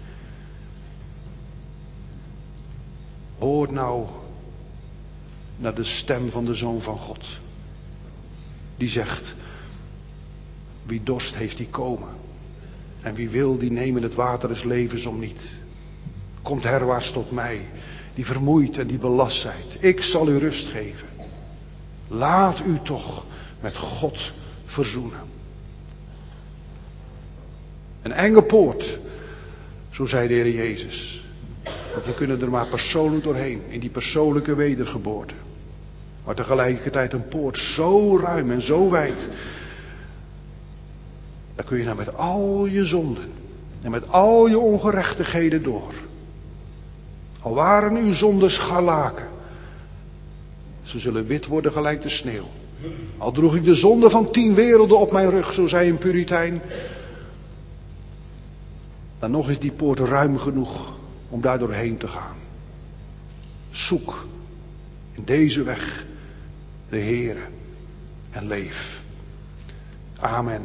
Hoor nou naar de stem van de Zoon van God. Die zegt, wie dorst heeft die komen. En wie wil die nemen het water des levens om niet. Komt herwaarts tot mij, die vermoeid en die belast zijt. Ik zal u rust geven. Laat u toch met God verzoenen. Een enge poort, zo zei de Heer Jezus. Want we kunnen er maar persoonlijk doorheen, in die persoonlijke wedergeboorte. Maar tegelijkertijd een poort zo ruim en zo wijd. Daar kun je nou met al je zonden en met al je ongerechtigheden door. Al waren uw zonden scharlaken, ze zullen wit worden gelijk de sneeuw. Al droeg ik de zonde van tien werelden op mijn rug, zo zei een Puritein. Dan nog is die poort ruim genoeg om daar doorheen te gaan. Zoek in deze weg de Heere en leef. Amen.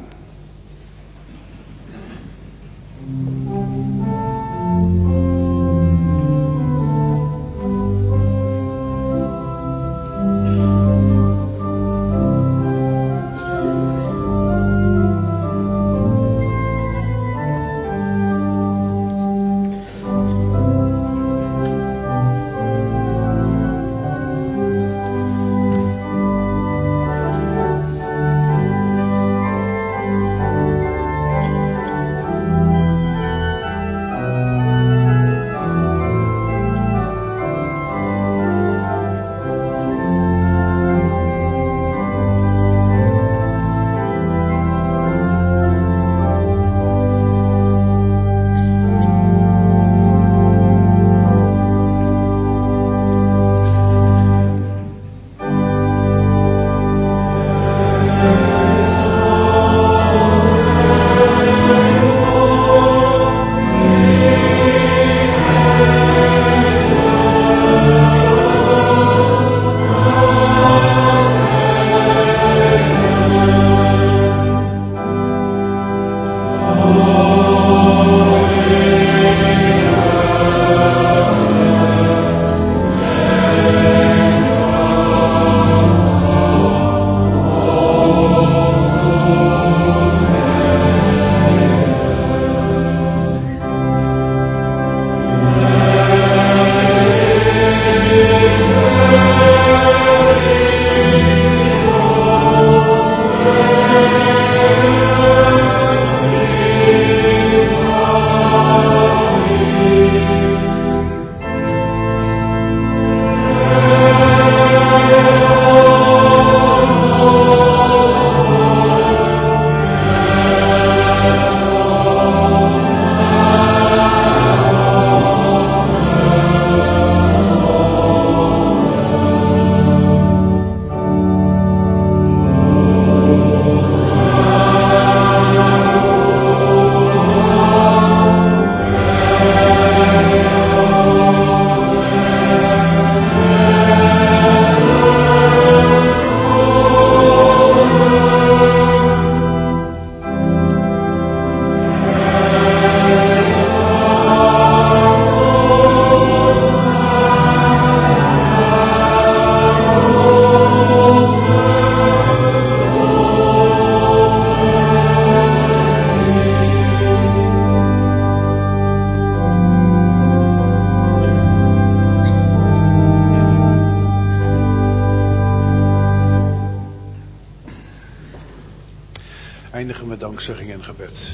dankzegging en gebed.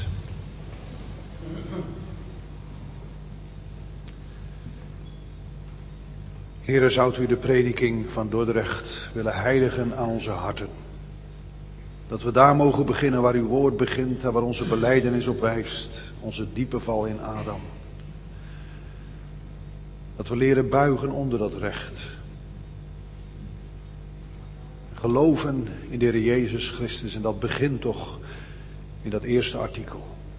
Heere, zou u de prediking van Dordrecht willen heiligen aan onze harten. Dat we daar mogen beginnen waar uw woord begint en waar onze belijdenis op wijst. Onze diepe val in Adam. Dat we leren buigen onder dat recht. Geloven in de Heer Jezus Christus, en dat begint toch in dat eerste artikel.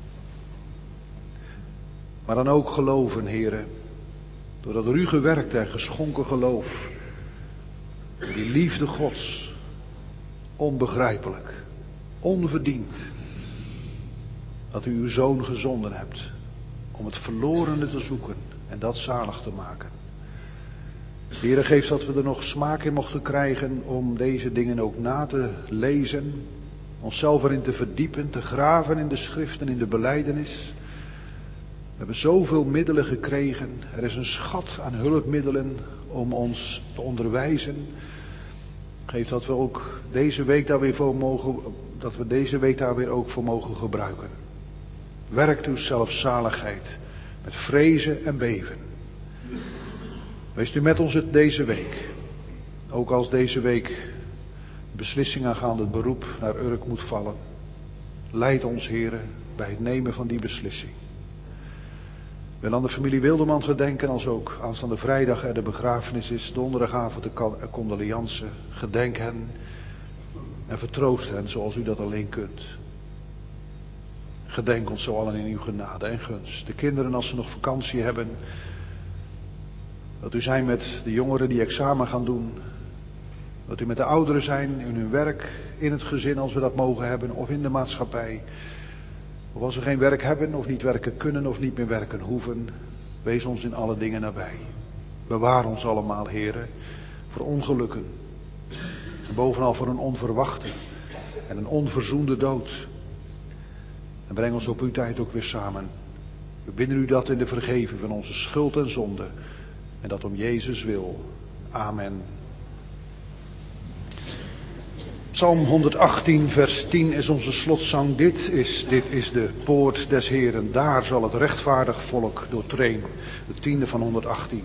Maar dan ook geloven, Heere, doordat er u gewerkt en geschonken geloof, die liefde Gods, onbegrijpelijk, onverdiend, dat u uw Zoon gezonden hebt om het verlorene te zoeken en dat zalig te maken. Heere, geef dat we er nog smaak in mochten krijgen om deze dingen ook na te lezen, onszelf erin te verdiepen, te graven in de schriften, in de belijdenis. We hebben zoveel middelen gekregen. Er is een schat aan hulpmiddelen om ons te onderwijzen. Geef dat we ook deze week daar weer voor mogen, dat we deze week daar weer ook voor mogen gebruiken. Werkt uw zelfzaligheid met vrezen en beven. Wees u met ons het deze week. Ook als deze week de beslissing aangaande het beroep naar Urk moet vallen. Leid ons, Heere, bij het nemen van die beslissing. Ik wil aan de familie Wilderman gedenken, als ook aanstaande vrijdag er de begrafenis is, donderdagavond de condoleance. Gedenk hen en vertroost hen zoals u dat alleen kunt. Gedenk ons zo allen in uw genade en gunst. De kinderen, als ze nog vakantie hebben, dat u zijn met de jongeren die examen gaan doen. Dat u met de ouderen zijn in hun werk, in het gezin als we dat mogen hebben, of in de maatschappij. Of als we geen werk hebben, of niet werken kunnen, of niet meer werken hoeven. Wees ons in alle dingen nabij. Bewaar ons allemaal, Heere, voor ongelukken. En bovenal voor een onverwachte en een onverzoende dood. En breng ons op uw tijd ook weer samen. We bidden u dat in de vergeving van onze schuld en zonde. En dat om Jezus wil. Amen. Psalm honderdachttien vers tien is onze slotzang. Dit is, dit is de poort des Heeren. Daar zal het rechtvaardig volk doortreden. De tiende van honderdachttien.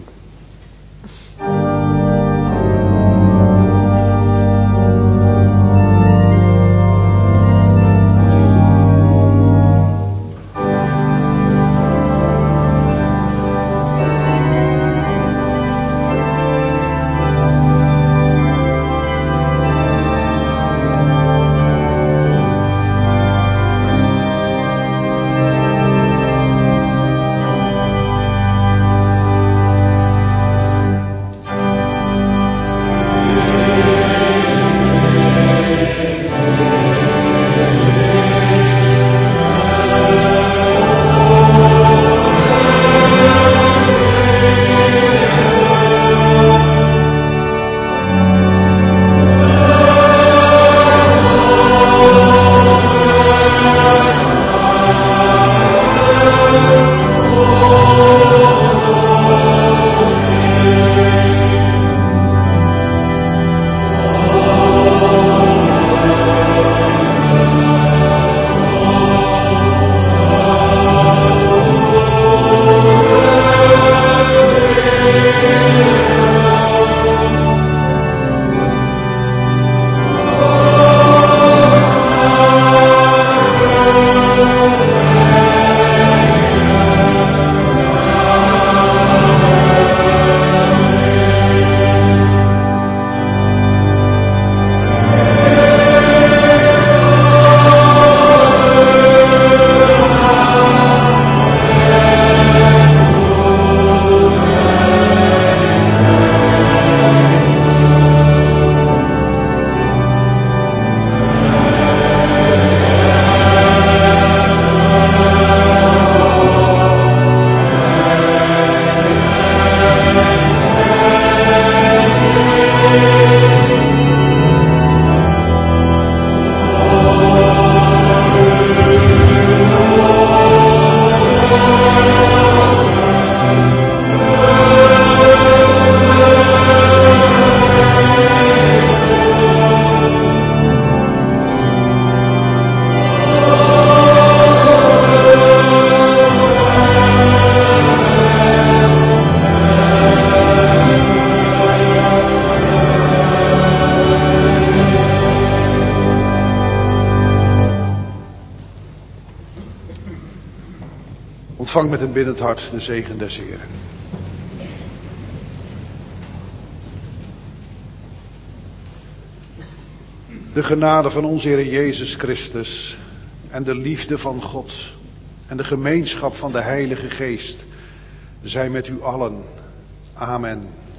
Ontvang met een biddend hart de zegen des Heren. De genade van onze Heer Jezus Christus en de liefde van God en de gemeenschap van de Heilige Geest zij met u allen. Amen.